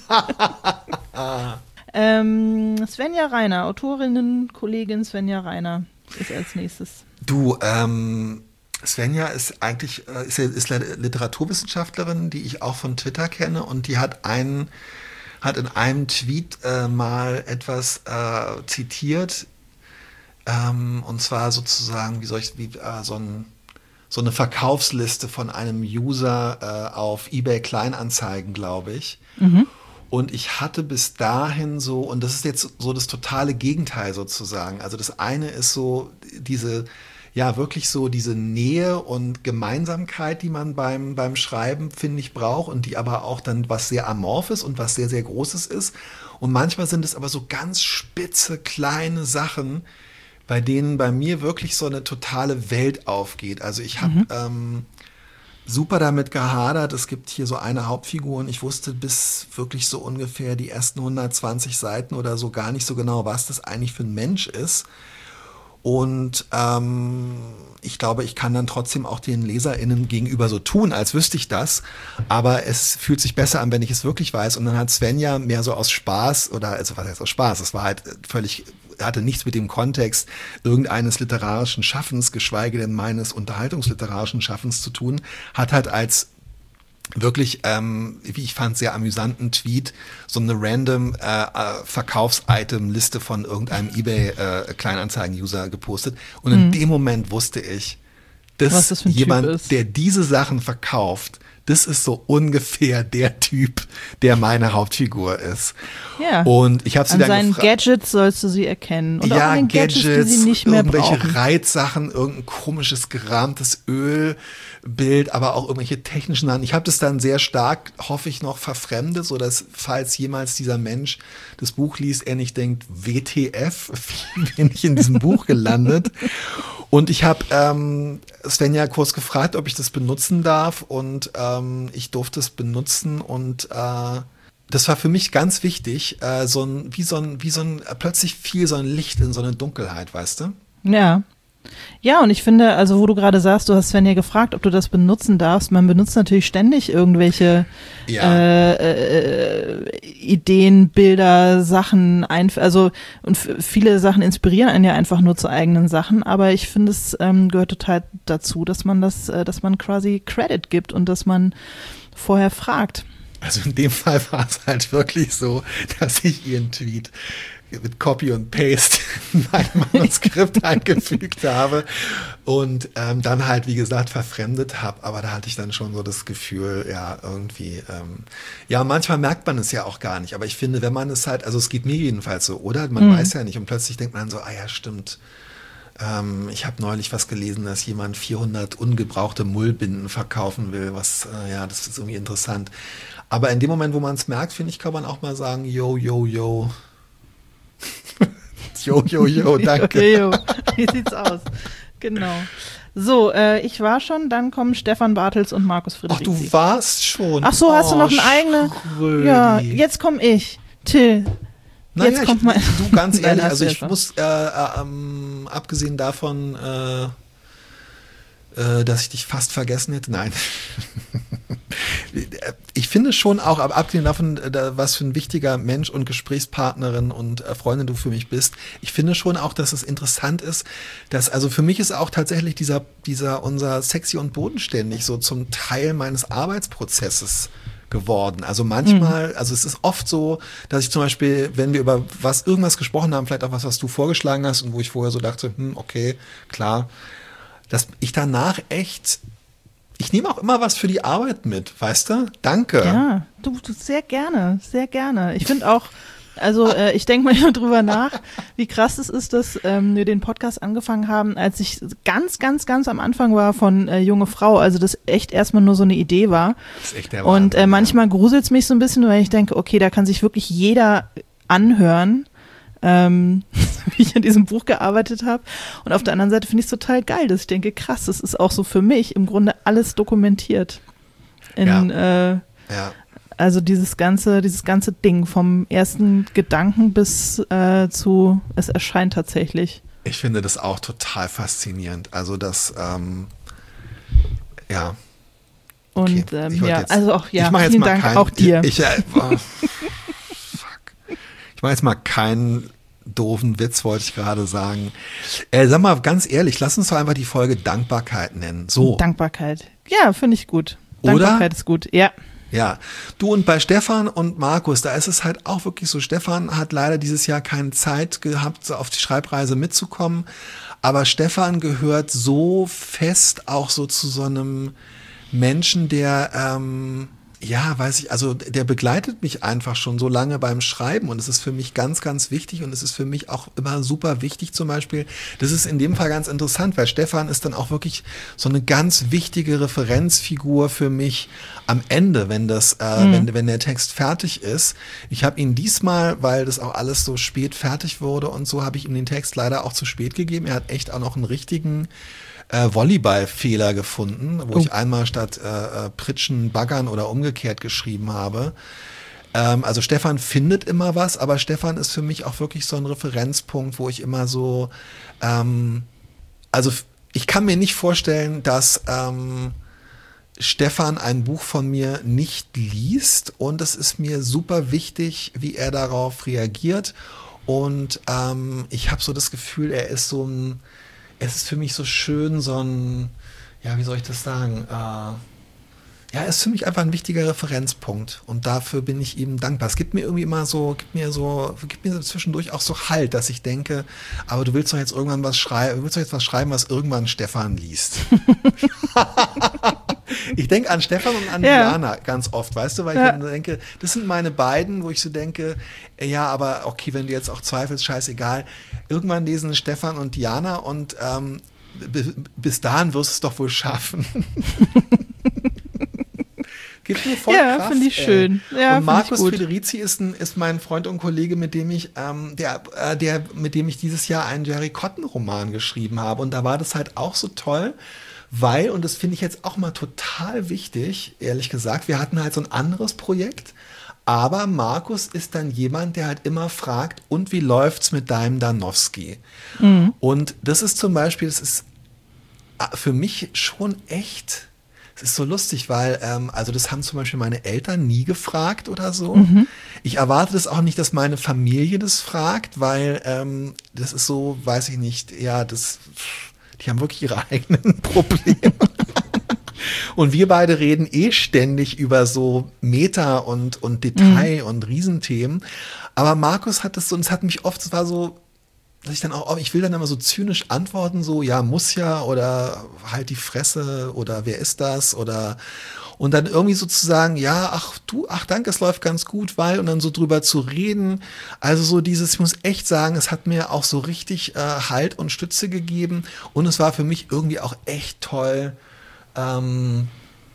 ähm, Svenja Reiner, Autorinnen, Kollegin Svenja Reiner ist als nächstes. Du, ähm, Svenja ist eigentlich äh, ist, ist Literaturwissenschaftlerin, die ich auch von Twitter kenne und die hat einen hat in einem Tweet äh, mal etwas äh, zitiert ähm, und zwar sozusagen wie soll ich wie äh, so ein so eine Verkaufsliste von einem User äh, auf eBay Kleinanzeigen, glaube ich. Mhm. Und ich hatte bis dahin so, und das ist jetzt so das totale Gegenteil sozusagen. Also das eine ist so diese, ja wirklich so diese Nähe und Gemeinsamkeit, die man beim, beim Schreiben, finde ich, braucht und die aber auch dann was sehr Amorphes und was sehr, sehr Großes ist. Und manchmal sind es aber so ganz spitze, kleine Sachen, bei denen bei mir wirklich so eine totale Welt aufgeht. Also ich habe mhm. ähm, super damit gehadert. Es gibt hier so eine Hauptfigur und ich wusste bis wirklich so ungefähr die ersten hundertzwanzig Seiten oder so gar nicht so genau, was das eigentlich für ein Mensch ist. Und ähm, ich glaube, ich kann dann trotzdem auch den LeserInnen gegenüber so tun, als wüsste ich das. Aber es fühlt sich besser an, wenn ich es wirklich weiß. Und dann hat Svenja mehr so aus Spaß oder, also was heißt aus Spaß? Es war halt völlig, hatte nichts mit dem Kontext irgendeines literarischen Schaffens, geschweige denn meines unterhaltungsliterarischen Schaffens zu tun, hat halt als wirklich, ähm, wie ich fand, sehr amüsanten Tweet, so eine random äh, äh, Verkaufsitem-Liste von irgendeinem eBay-Kleinanzeigen-User äh, gepostet. Und in mhm. dem Moment wusste ich, dass das jemand, der diese Sachen verkauft, das ist so ungefähr der Typ, der meine Hauptfigur ist. Ja. Und ich habe sie an dann seinen gefragt. Gadgets sollst du sie erkennen. Und ja, auch an den Gadgets, Gadgets, die sie nicht mehr irgendwelche brauchen. Reizsachen, irgendein komisches gerahmtes Ölbild, aber auch irgendwelche technischen Sachen. Ich habe das dann sehr stark, hoffe ich, noch verfremdet, so dass falls jemals dieser Mensch das Buch liest, er nicht denkt, W T F, wie bin ich in diesem Buch gelandet? Und ich habe ähm, Svenja kurz gefragt, ob ich das benutzen darf und ähm, ich durfte es benutzen und äh, das war für mich ganz wichtig, äh, so ein, wie so ein, wie so ein, plötzlich fiel so ein Licht in so eine Dunkelheit, weißt du? Ja. Ja, und ich finde, also wo du gerade sagst, du hast Svenja gefragt, ob du das benutzen darfst. Man benutzt natürlich ständig irgendwelche ja. äh, äh, Ideen, Bilder, Sachen, einf- also und f- viele Sachen inspirieren einen ja einfach nur zu eigenen Sachen. Aber ich finde, es ähm, gehört total dazu, dass man das, äh, dass man quasi Credit gibt und dass man vorher fragt. Also in dem Fall war es halt wirklich so, dass ich ihren Tweet mit Copy und Paste in mein Manuskript eingefügt habe und ähm, dann halt, wie gesagt, verfremdet habe. Aber da hatte ich dann schon so das Gefühl, ja, irgendwie, ähm, ja, manchmal merkt man es ja auch gar nicht. Aber ich finde, wenn man es halt, also es geht mir jedenfalls so, oder? Man mhm. weiß ja nicht und plötzlich denkt man so, ah ja, stimmt. Ähm, ich habe neulich was gelesen, dass jemand vierhundert ungebrauchte Mullbinden verkaufen will. Was, äh, ja, das ist irgendwie interessant. Aber in dem Moment, wo man es merkt, finde ich, kann man auch mal sagen, yo, yo, yo. Jo, jo, jo, danke. Jo, jo, wie sieht's aus? Genau. So, äh, ich war schon, dann kommen Stefan Bartels und Markus Friedrich. Ach, du warst schon. Ach so, hast oh, du noch eine eigene? Schrödi. Ja, jetzt komme ich. Till. Naja, jetzt kommt ich, mein. Du, ganz ehrlich, Nein, also ich ja muss, äh, äh, ähm, abgesehen davon, äh, äh, dass ich dich fast vergessen hätte, nein. Ich finde schon auch, aber abgesehen davon, was für ein wichtiger Mensch und Gesprächspartnerin und Freundin du für mich bist, ich finde schon auch, dass es interessant ist, dass, also für mich ist auch tatsächlich dieser, dieser, unser Sexy und Bodenständig so zum Teil meines Arbeitsprozesses geworden. Also manchmal, mhm. also es ist oft so, dass ich zum Beispiel, wenn wir über was, irgendwas gesprochen haben, vielleicht auch was, was du vorgeschlagen hast und wo ich vorher so dachte, hm, okay, klar, dass ich danach echt Ich nehme auch immer was für die Arbeit mit, weißt du? Danke. Ja, du, du sehr gerne, sehr gerne. Ich finde auch, Also äh, ich denke mal drüber nach, wie krass es ist, dass ähm, wir den Podcast angefangen haben, als ich ganz, ganz, ganz am Anfang war von äh, Junge Frau, also das echt erstmal nur so eine Idee war. Das ist echt der Und Wahnsinn, äh, manchmal gruselt es mich so ein bisschen, weil ich denke, okay, da kann sich wirklich jeder anhören, ähm, wie ich an diesem Buch gearbeitet habe. Und auf der anderen Seite finde ich es total geil, dass ich denke, krass, das ist auch so für mich im Grunde alles dokumentiert. In, ja. Äh, ja. Also dieses ganze, dieses ganze Ding vom ersten Gedanken bis äh, zu, es erscheint tatsächlich. Ich finde das auch total faszinierend. Also das, ähm, ja. Okay. Und ähm, Ich wollte ja, jetzt- also auch ja, ich mache jetzt vielen mal Dank kein, auch dir. Ich, äh, oh, fuck. Ich mache jetzt mal keinen doofen Witz, wollte ich gerade sagen. Äh, sag mal ganz ehrlich, lass uns doch einfach die Folge Dankbarkeit nennen. So. Dankbarkeit. Ja, finde ich gut. Oder? Dankbarkeit ist gut, ja. Ja, du, und bei Stefan und Markus, da ist es halt auch wirklich so, Stefan hat leider dieses Jahr keine Zeit gehabt, so auf die Schreibreise mitzukommen, aber Stefan gehört so fest auch so zu so einem Menschen, der, ähm, ja, weiß ich, also der begleitet mich einfach schon so lange beim Schreiben und es ist für mich ganz, ganz wichtig und es ist für mich auch immer super wichtig zum Beispiel, das ist in dem Fall ganz interessant, weil Stefan ist dann auch wirklich so eine ganz wichtige Referenzfigur für mich am Ende, wenn das, äh, mhm. wenn, wenn der Text fertig ist. Ich habe ihn diesmal, weil das auch alles so spät fertig wurde und so, habe ich ihm den Text leider auch zu spät gegeben. Er hat echt auch noch einen richtigen Äh, Volleyballfehler gefunden, wo oh. ich einmal statt äh, äh, Pritschen, Baggern oder umgekehrt geschrieben habe. Ähm, also Stefan findet immer was, aber Stefan ist für mich auch wirklich so ein Referenzpunkt, wo ich immer so, ähm, also ich kann mir nicht vorstellen, dass ähm, Stefan ein Buch von mir nicht liest und es ist mir super wichtig, wie er darauf reagiert und ähm, ich habe so das Gefühl, er ist so ein Es ist für mich so schön, so ein, ja, wie soll ich das sagen? Äh, ja, er ist für mich einfach ein wichtiger Referenzpunkt und dafür bin ich ihm dankbar. Es gibt mir irgendwie immer so, gibt mir so, gibt mir so zwischendurch auch so Halt, dass ich denke, aber du willst doch jetzt irgendwann was schreiben, du willst doch jetzt was schreiben, was irgendwann Stefan liest. Ich denke an Stefan und an Ja. Diana ganz oft, weißt du, weil ich Ja. dann denke, das sind meine beiden, wo ich so denke, ja, aber okay, wenn du jetzt auch zweifelst, scheißegal. Irgendwann lesen Stefan und Diana und ähm, b- bis dahin wirst du es doch wohl schaffen. Gibt mir voll Ja, Kraft. finde ich ey. schön. Ja, und finde ich Markus gut. Federici ist, ein, ist mein Freund und Kollege, mit dem ich, ähm, der, äh, der, mit dem ich dieses Jahr einen Jerry Cotton-Roman geschrieben habe. Und da war das halt auch so toll, weil, und das finde ich jetzt auch mal total wichtig, ehrlich gesagt, wir hatten halt so ein anderes Projekt, aber Markus ist dann jemand, der halt immer fragt, und wie läuft's mit deinem Danowski? Mhm. Und das ist zum Beispiel, das ist für mich schon echt, es ist so lustig, weil, ähm, also das haben zum Beispiel meine Eltern nie gefragt oder so. Mhm. Ich erwarte das auch nicht, dass meine Familie das fragt, weil ähm, das ist so, weiß ich nicht, ja, das, die haben wirklich ihre eigenen Probleme. Und wir beide reden eh ständig über so Meta und, und Detail mhm. und Riesenthemen. Aber Markus hat das so, und es hat mich oft, es war so, dass ich dann auch, ich will dann immer so zynisch antworten, so, ja, muss ja, oder halt die Fresse, oder wer ist das, oder, und dann irgendwie sozusagen, ja, ach du, ach danke, es läuft ganz gut, weil, und dann so drüber zu reden, also so dieses, ich muss echt sagen, es hat mir auch so richtig äh, Halt und Stütze gegeben, und es war für mich irgendwie auch echt toll. Ähm,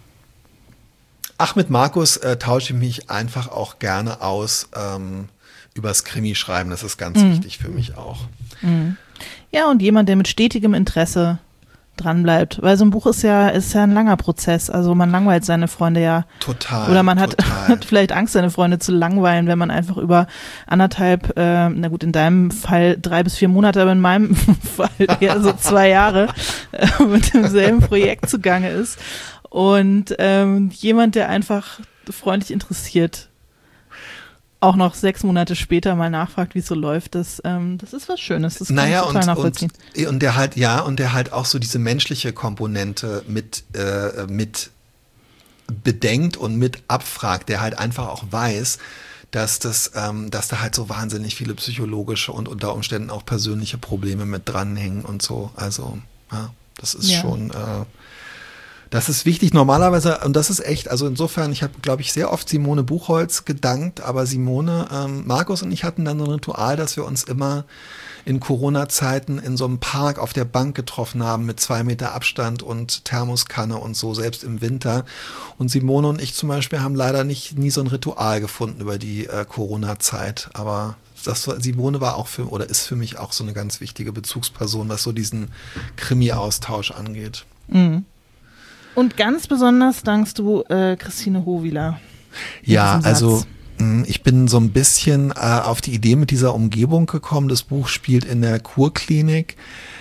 ach, mit Markus äh, tausche ich mich einfach auch gerne aus, ähm, übers Krimi-Schreiben, das ist ganz mhm. wichtig für mich auch. Mhm. Ja, und jemand, der mit stetigem Interesse dranbleibt, weil so ein Buch ist ja, ist ja ein langer Prozess, also man langweilt seine Freunde ja. Total. Oder man hat, total. hat vielleicht Angst, seine Freunde zu langweilen, wenn man einfach über anderthalb, äh, na gut, in deinem Fall drei bis vier Monate, aber in meinem Fall eher so zwei Jahre äh, mit demselben Projekt zugange ist. Und ähm, jemand, der einfach freundlich interessiert auch noch sechs Monate später mal nachfragt, wie es so läuft, das, ähm, das ist was Schönes. Das kann naja, ich total und, nachvollziehen. Und, und der halt, ja, und der halt auch so diese menschliche Komponente mit, äh, mit bedenkt und mit abfragt, der halt einfach auch weiß, dass das, ähm, dass da halt so wahnsinnig viele psychologische und unter Umständen auch persönliche Probleme mit dranhängen und so. Also, ja, das ist ja. schon, äh, Das ist wichtig. Normalerweise, und das ist echt, also insofern, ich habe, glaube ich, sehr oft Simone Buchholz gedankt, aber Simone, ähm, Markus und ich hatten dann so ein Ritual, dass wir uns immer in Corona-Zeiten in so einem Park auf der Bank getroffen haben mit zwei Meter Abstand und Thermoskanne und so, selbst im Winter. Und Simone und ich zum Beispiel haben leider nicht nie so ein Ritual gefunden über die äh, Corona-Zeit. Aber das war, Simone war auch für, oder ist für mich auch so eine ganz wichtige Bezugsperson, was so diesen Krimi-Austausch angeht. Mhm. Und ganz besonders dankst du äh, Christine Hovila. Ja, also ich bin so ein bisschen äh, auf die Idee mit dieser Umgebung gekommen. Das Buch spielt in der Kurklinik,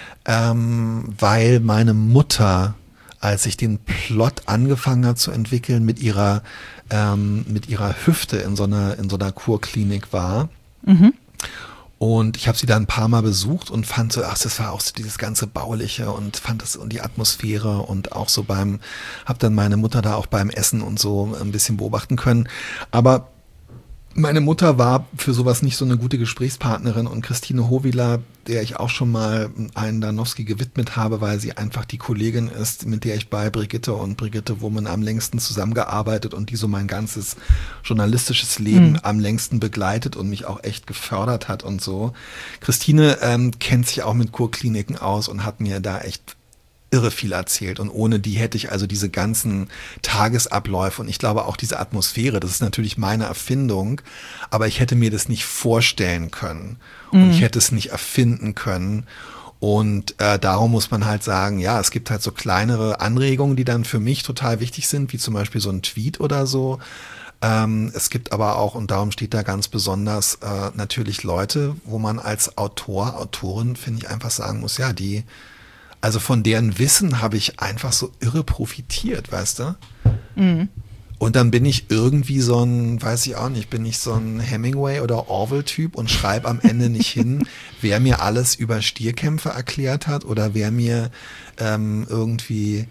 ähm, weil meine Mutter, als ich den Plot angefangen habe zu entwickeln, mit ihrer ähm, mit ihrer Hüfte in so einer in so einer Kurklinik war. Mhm. Und ich habe sie da ein paar Mal besucht und fand so, ach, das war auch so dieses ganze Bauliche und fand das und die Atmosphäre und auch so beim, habe dann meine Mutter da auch beim Essen und so ein bisschen beobachten können. Aber meine Mutter war für sowas nicht so eine gute Gesprächspartnerin und Christine Hovila, der ich auch schon mal einen Danowski gewidmet habe, weil sie einfach die Kollegin ist, mit der ich bei Brigitte und Brigitte Woman am längsten zusammengearbeitet und die so mein ganzes journalistisches Leben mhm. am längsten begleitet und mich auch echt gefördert hat und so. Christine ähm, kennt sich auch mit Kurkliniken aus und hat mir da echt irre viel erzählt und ohne die hätte ich also diese ganzen Tagesabläufe und ich glaube auch diese Atmosphäre, das ist natürlich meine Erfindung, aber ich hätte mir das nicht vorstellen können und mhm. ich hätte es nicht erfinden können und äh, darum muss man halt sagen, ja, es gibt halt so kleinere Anregungen, die dann für mich total wichtig sind, wie zum Beispiel so ein Tweet oder so. Ähm, es gibt aber auch, und darum steht da ganz besonders, äh, natürlich Leute, wo man als Autor, Autorin, finde ich, einfach sagen muss, ja, die Also von deren Wissen habe ich einfach so irre profitiert, weißt du? Mhm. Und dann bin ich irgendwie so ein, weiß ich auch nicht, bin ich so ein Hemingway- oder Orwell-Typ und schreibe am Ende nicht hin, wer mir alles über Stierkämpfe erklärt hat oder wer mir ähm, irgendwie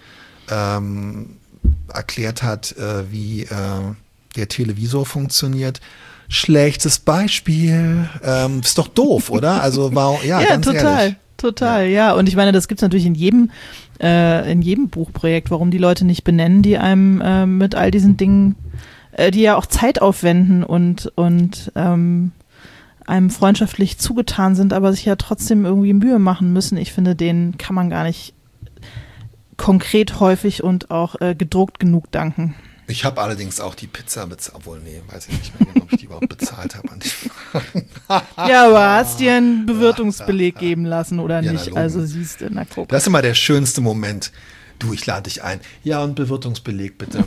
ähm, erklärt hat, äh, wie äh, der Televisor funktioniert. Schlechtes Beispiel. Ähm, ist doch doof, oder? Also war ja, ja ganz total. ehrlich. Total, ja. ja. Und ich meine, das gibt's natürlich in jedem, äh, in jedem Buchprojekt, warum die Leute nicht benennen, die einem äh, mit all diesen Dingen, äh, die ja auch Zeit aufwenden und, und ähm, einem freundschaftlich zugetan sind, aber sich ja trotzdem irgendwie Mühe machen müssen. Ich finde, denen kann man gar nicht konkret häufig und auch äh, gedruckt genug danken. Ich habe allerdings auch die Pizza bezahlt, obwohl, nee, weiß ich nicht mehr genau, ob ich die überhaupt bezahlt habe. Ja, aber hast dir einen Bewirtungsbeleg ja, ja, ja. geben lassen oder ja, nicht? Also siehst du, na guck. Das ist immer der schönste Moment. Du, ich lade dich ein. Ja, und Bewirtungsbeleg bitte.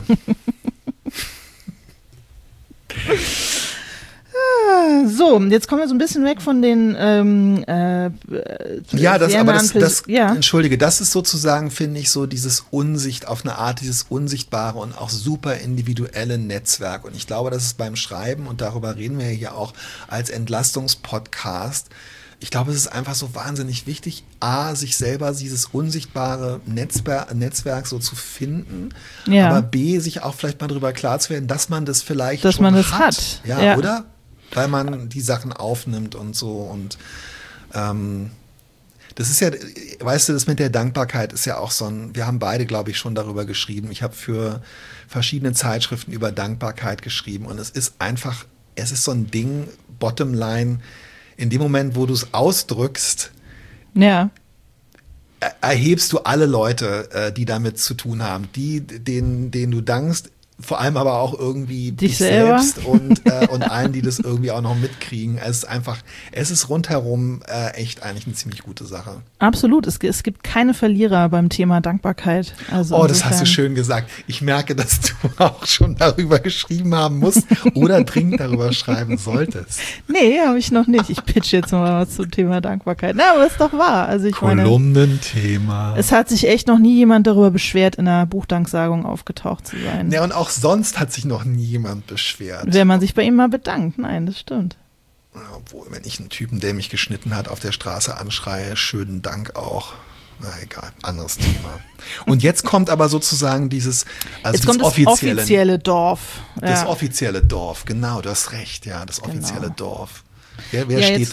So, jetzt kommen wir so ein bisschen weg von den ähm, äh, ja, das, aber das, das ja. entschuldige, das ist sozusagen, finde ich, so dieses Unsicht, auf eine Art dieses unsichtbare und auch super individuelle Netzwerk. Und ich glaube, das ist beim Schreiben, und darüber reden wir hier auch als Entlastungspodcast, ich glaube, es ist einfach so wahnsinnig wichtig, A, sich selber dieses unsichtbare Netzwer- Netzwerk so zu finden, ja. aber B, sich auch vielleicht mal darüber klar zu werden, dass man das vielleicht dass schon man das hat. hat. Ja, ja, oder? Weil man die Sachen aufnimmt und so und ähm, das ist ja, weißt du, das mit der Dankbarkeit ist ja auch so ein, wir haben beide, glaube ich, schon darüber geschrieben. Ich habe für verschiedene Zeitschriften über Dankbarkeit geschrieben und es ist einfach, es ist so ein Ding, Bottomline, in dem Moment, wo du es ausdrückst, ja. er, erhebst du alle Leute, äh, die damit zu tun haben, die, denen, denen du dankst, vor allem aber auch irgendwie dich, dich selber? selbst und, äh, und allen, die das irgendwie auch noch mitkriegen. Es ist einfach, es ist rundherum äh, echt eigentlich eine ziemlich gute Sache. Absolut, es, es gibt keine Verlierer beim Thema Dankbarkeit. Also oh, das hast du schön gesagt. Ich merke, dass du auch schon darüber geschrieben haben musst oder dringend darüber schreiben solltest. Nee, habe ich noch nicht. Ich pitch jetzt mal was zum Thema Dankbarkeit. Na, aber ist doch wahr. Also ich Kolumnenthema. Meine, es hat sich echt noch nie jemand darüber beschwert, in einer Buchdanksagung aufgetaucht zu sein. Ja, und auch sonst hat sich noch nie jemand beschwert. Wenn man sich bei ihm mal bedankt. Nein, das stimmt. Obwohl, wenn ich einen Typen, der mich geschnitten hat, auf der Straße anschreie, schönen Dank auch. Na egal, anderes Thema. Und jetzt kommt aber sozusagen dieses, also jetzt kommt das offizielle, offizielle Dorf. Das ja. offizielle Dorf, genau, du hast recht, ja, das offizielle genau. Dorf. Wer, wer ja, steht jetzt, da?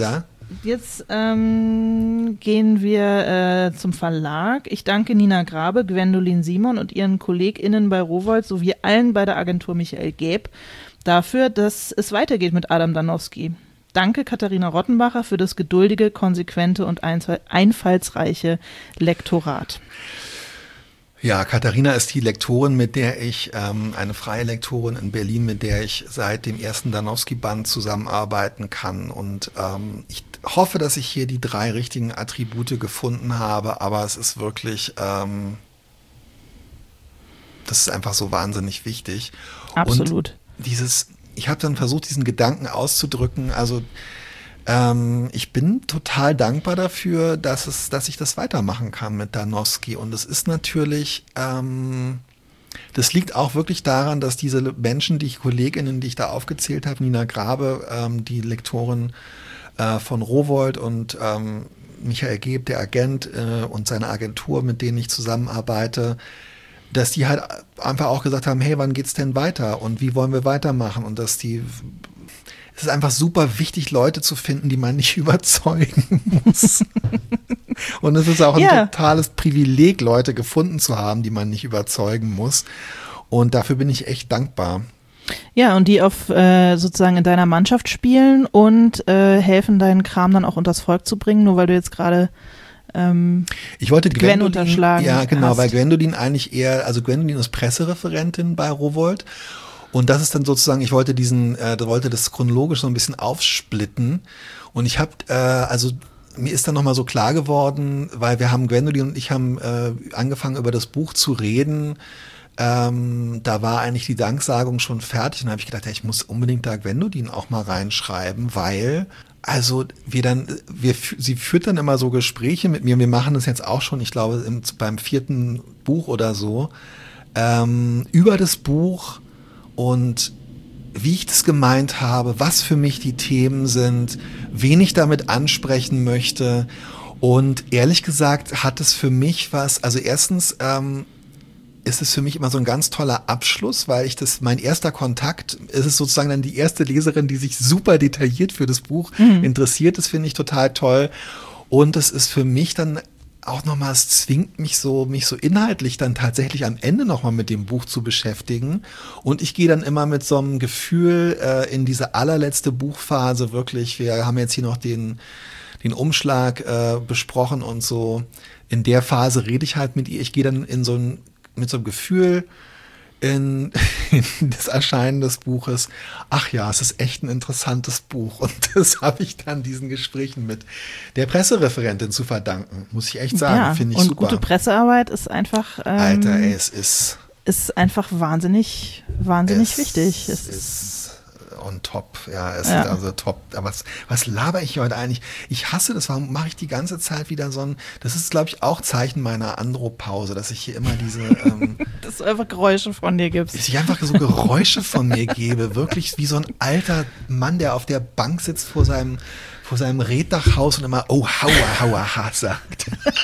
jetzt ähm, gehen wir äh, zum Verlag. Ich danke Nina Grabe, Gwendolin Simon und ihren KollegInnen bei Rowohlt sowie allen bei der Agentur Michael Gäb dafür, dass es weitergeht mit Adam Danowski. Danke Katharina Rottenbacher für das geduldige, konsequente und einfallsreiche Lektorat. Ja, Katharina ist die Lektorin, mit der ich, ähm, eine freie Lektorin in Berlin, mit der ich seit dem ersten Danowski-Band zusammenarbeiten kann. Und ähm, ich hoffe, dass ich hier die drei richtigen Attribute gefunden habe, aber es ist wirklich, ähm, das ist einfach so wahnsinnig wichtig. Absolut. Und dieses, ich habe dann versucht, diesen Gedanken auszudrücken, also Ähm, ich bin total dankbar dafür, dass es, dass ich das weitermachen kann mit Danowski. Und es ist natürlich, ähm, das liegt auch wirklich daran, dass diese Menschen, die Kolleginnen, die ich da aufgezählt habe, Nina Grabe, ähm, die Lektorin äh, von Rowohlt und ähm, Michael Gäb, der Agent äh, und seine Agentur, mit denen ich zusammenarbeite, dass die halt einfach auch gesagt haben, hey, wann geht's denn weiter und wie wollen wir weitermachen? Und dass die Es ist einfach super wichtig, Leute zu finden, die man nicht überzeugen muss. Und es ist auch ein yeah. totales Privileg, Leute gefunden zu haben, die man nicht überzeugen muss. Und dafür bin ich echt dankbar. Ja, und die auf äh, sozusagen in deiner Mannschaft spielen und äh, helfen, deinen Kram dann auch unters Volk zu bringen, nur weil du jetzt gerade ähm, ich wollte Gwen Gwendolin, unterschlagen ja, genau, hast. weil Gwendolin eigentlich eher, also Gwendolin ist Pressereferentin bei Rowohlt. Und das ist dann sozusagen, ich wollte diesen, äh, wollte das chronologisch so ein bisschen aufsplitten. Und ich habe, äh, also mir ist dann nochmal so klar geworden, weil wir haben, Gwendolin und ich haben äh, angefangen über das Buch zu reden. Ähm, da war eigentlich die Danksagung schon fertig. Und dann habe ich gedacht, ja, ich muss unbedingt da Gwendolin auch mal reinschreiben, weil, also wir dann, wir, sie führt dann immer so Gespräche mit mir. Wir machen das jetzt auch schon, ich glaube, im, beim vierten Buch oder so, ähm, über das Buch. Und wie ich das gemeint habe, was für mich die Themen sind, wen ich damit ansprechen möchte. Und ehrlich gesagt hat es für mich was, also erstens ähm, ist es für mich immer so ein ganz toller Abschluss, weil ich das, mein erster Kontakt, ist es sozusagen dann die erste Leserin, die sich super detailliert für das Buch mhm. interessiert. Das finde ich total toll. Und es ist für mich dann auch nochmal, es zwingt mich so, mich so inhaltlich dann tatsächlich am Ende nochmal mit dem Buch zu beschäftigen. Und ich gehe dann immer mit so einem Gefühl äh, in diese allerletzte Buchphase wirklich. Wir haben jetzt hier noch den, den Umschlag äh, besprochen und so. In der Phase rede ich halt mit ihr. Ich gehe dann in so ein, mit so einem Gefühl in, in das Erscheinen des Buches. Ach ja, es ist echt ein interessantes Buch. Und das habe ich dann diesen Gesprächen mit der Pressereferentin zu verdanken, muss ich echt sagen. Ja, finde ich und super. Gute Pressearbeit ist einfach ähm, Alter, ey, es ist ist einfach wahnsinnig, wahnsinnig es wichtig. Es ist on top, ja, es ja. ist also top. Aber was, was laber ich heute eigentlich? Ich hasse das, warum mache ich die ganze Zeit wieder so ein, das ist, glaube ich, auch Zeichen meiner Andropause, dass ich hier immer diese ähm, dass du einfach Geräusche von dir gibst. Dass ich einfach so Geräusche von mir gebe, wirklich wie so ein alter Mann, der auf der Bank sitzt vor seinem, vor seinem Reddachhaus und immer, oh, hauer, hauer, ha, sagt.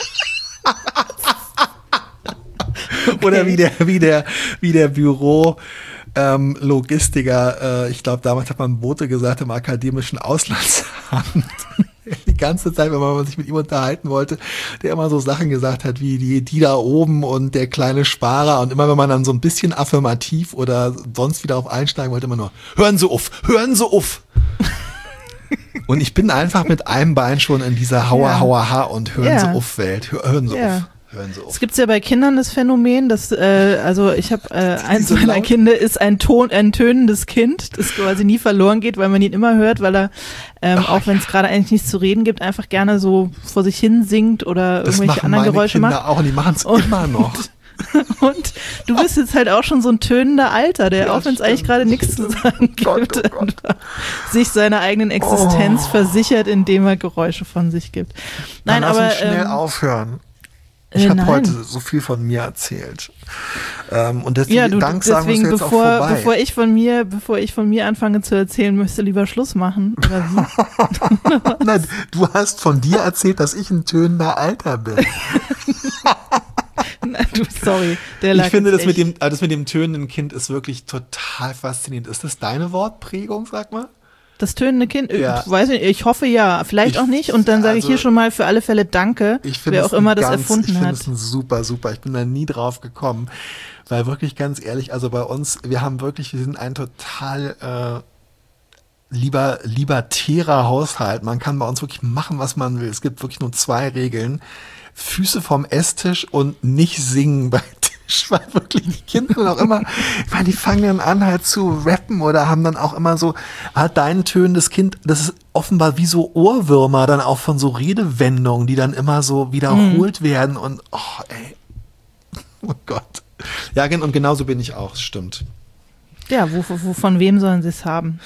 Okay. Oder wie der, wie der, wie der Büro, ähm, Logistiker, äh, ich glaube, damals hat man Bote gesagt, im akademischen Auslandsamt. Die ganze Zeit, wenn man sich mit ihm unterhalten wollte, der immer so Sachen gesagt hat, wie die, die da oben und der kleine Sparer. Und immer, wenn man dann so ein bisschen affirmativ oder sonst wieder auf einsteigen wollte, immer nur, hören Sie auf, hören Sie auf. Und ich bin einfach mit einem Bein schon in dieser Hauer, ja. Hauer, Ha und hören ja. Sie auf Welt. Hören Sie ja. auf. Hören Sie auf. Es gibt ja bei Kindern das Phänomen, dass, äh, also ich habe, äh, eins so meiner laut? Kinder ist ein Ton, ein tönendes Kind, das quasi nie verloren geht, weil man ihn immer hört, weil er, ähm, oh, auch wenn es ja. gerade eigentlich nichts zu reden gibt, einfach gerne so vor sich hin singt oder das irgendwelche anderen Geräusche Kinder macht. Auch und die machen es immer noch. Und du bist jetzt halt auch schon so ein tönender Alter, der, ja, auch wenn es eigentlich gerade nichts zu sagen gibt, Gott, oh Gott. sich seiner eigenen Existenz oh. versichert, indem er Geräusche von sich gibt. Nein, Dann aber lass uns schnell ähm, aufhören. Ich habe heute so viel von mir erzählt. Ähm, und deswegen, ja, du, Danksagung deswegen ist jetzt bevor, auch vorbei. Bevor ich von mir, bevor ich von mir anfange zu erzählen, möchtest du lieber Schluss machen. Oder wie? Nein, du hast von dir erzählt, dass ich ein tönender Alter bin. Nein, du, sorry. Der lag ich finde, das echt. mit, dem, das mit dem tönenden Kind ist wirklich total faszinierend. Ist das deine Wortprägung, sag mal? Das tönende Kind? Ja. Ich weiß nicht, ich hoffe ja, vielleicht Ich- auch nicht. Und dann sage ich also- hier schon mal für alle Fälle Danke, Ich finde wer es auch immer ein das ganz, erfunden ich finde hat. es ein super, super. Ich bin da nie drauf gekommen, weil wirklich ganz ehrlich, also bei uns, wir haben wirklich, wir sind ein total äh, lieber, libertärer Haushalt. Man kann bei uns wirklich machen, was man will. Es gibt wirklich nur zwei Regeln. Füße vom Esstisch und nicht singen bei Tisch, weil wirklich die Kinder dann auch immer, weil die fangen dann an halt zu rappen oder haben dann auch immer so, hat dein tönendes Kind, das ist offenbar wie so Ohrwürmer dann auch von so Redewendungen, die dann immer so wiederholt Mhm. werden und, oh ey, oh Gott. Ja, gen- und genauso bin ich auch, das stimmt. Ja, wo, wo, von wem sollen sie es haben?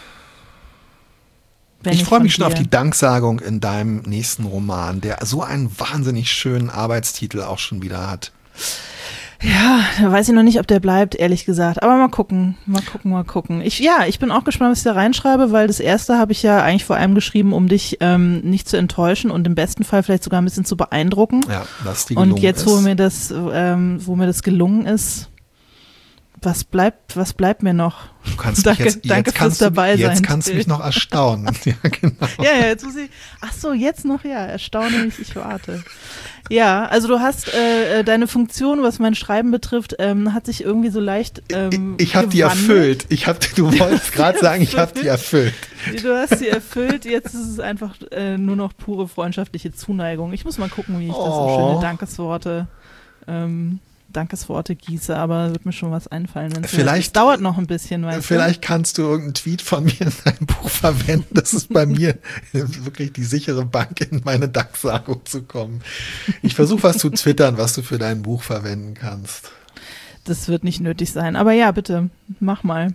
Wenn Ich nicht freue von mich schon auf dir. die Danksagung in deinem nächsten Roman, der so einen wahnsinnig schönen Arbeitstitel auch schon wieder hat. Ja, da weiß ich noch nicht, ob der bleibt, ehrlich gesagt. Aber mal gucken, mal gucken, mal gucken. Ich, ja, ich bin auch gespannt, was ich da reinschreibe, weil das erste habe ich ja eigentlich vor allem geschrieben, um dich ähm, nicht zu enttäuschen und im besten Fall vielleicht sogar ein bisschen zu beeindrucken. Ja, dass die gelungen Und jetzt, wo ist. mir das, ähm, wo mir das gelungen ist, was bleibt, was bleibt mir noch? Du kannst Danke- mich jetzt, danke jetzt fürs kannst du, Dabeisein, Jetzt kannst du Till. mich noch erstaunen. Ja, genau. Ja, ja, jetzt muss ich. Ach so, jetzt noch, ja, erstaune mich, ich warte. Ja, also du hast äh, äh, deine Funktion, was mein Schreiben betrifft, ähm, hat sich irgendwie so leicht ähm, Ich, ich habe die gewandelt. erfüllt. Ich hab, du wolltest hast gerade die sagen, ich habe die erfüllt. Du hast sie erfüllt, jetzt ist es einfach äh, nur noch pure freundschaftliche Zuneigung. Ich muss mal gucken, wie ich das so Oh. schöne Dankesworte, ähm, Dankesworte gieße, aber es wird mir schon was einfallen. wenn's Vielleicht- es dauert noch ein bisschen, weißt Vielleicht kannst du irgendeinen Tweet von mir in deinem Buch verwenden. Das ist bei mir wirklich die sichere Bank, in meine Danksagung zu kommen. Ich versuche was zu twittern, was du für dein Buch verwenden kannst. du. Das wird nicht nötig sein. Aber ja, bitte, mach mal.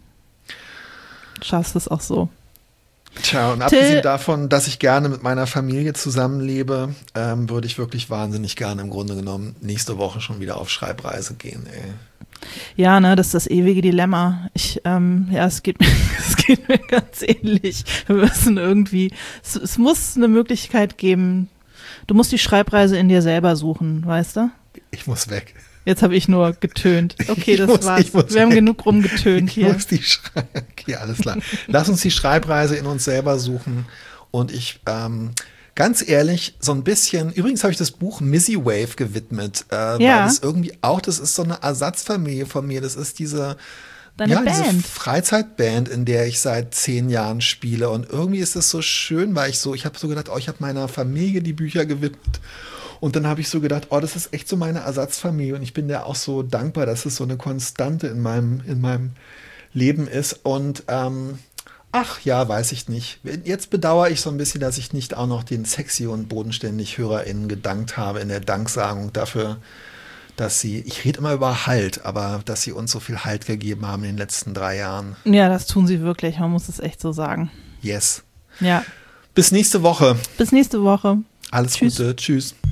Schaffst es auch so. Tja, und Till- abgesehen davon, dass ich gerne mit meiner Familie zusammenlebe, ähm, würde ich wirklich wahnsinnig gerne im Grunde genommen nächste Woche schon wieder auf Schreibreise gehen. Ey. Ja, ne, das ist das ewige Dilemma. Ich, ähm, ja, es geht mir, es geht mir ganz ähnlich. Wir müssen irgendwie, es, es muss eine Möglichkeit geben. Du musst die Schreibreise in dir selber suchen, weißt du? Ich muss weg. Jetzt habe ich nur getönt. Okay, Ich das muss- war's. ich muss Wir haben weg. genug rumgetönt Ich hier. muss die Schrei- okay, alles klar. Lass uns die Schreibreise in uns selber suchen. Und ich, ähm, ganz ehrlich, so ein bisschen, übrigens habe ich das Buch Missy Wave gewidmet, äh, Ja. weil das irgendwie auch, das ist so eine Ersatzfamilie von mir. Das ist diese, Deine ja, diese Band. Freizeitband, in der ich seit zehn Jahren spiele. Und irgendwie ist es so schön, weil ich so, ich habe so gedacht, oh, ich habe meiner Familie die Bücher gewidmet. Und dann habe ich so gedacht, oh, das ist echt so meine Ersatzfamilie. Und ich bin der auch so dankbar, dass es so eine Konstante in meinem, in meinem Leben ist. Und ähm, ach ja, weiß ich nicht. Jetzt bedauere ich so ein bisschen, dass ich nicht auch noch den sexy und bodenständig HörerInnen gedankt habe in der Danksagung dafür, dass sie, ich rede immer über Halt, aber dass sie uns so viel Halt gegeben haben in den letzten drei Jahren. Ja, das tun sie wirklich. Man muss es echt so sagen. Yes. Ja. Bis nächste Woche. Bis nächste Woche. Alles Tschüss. Gute. Tschüss.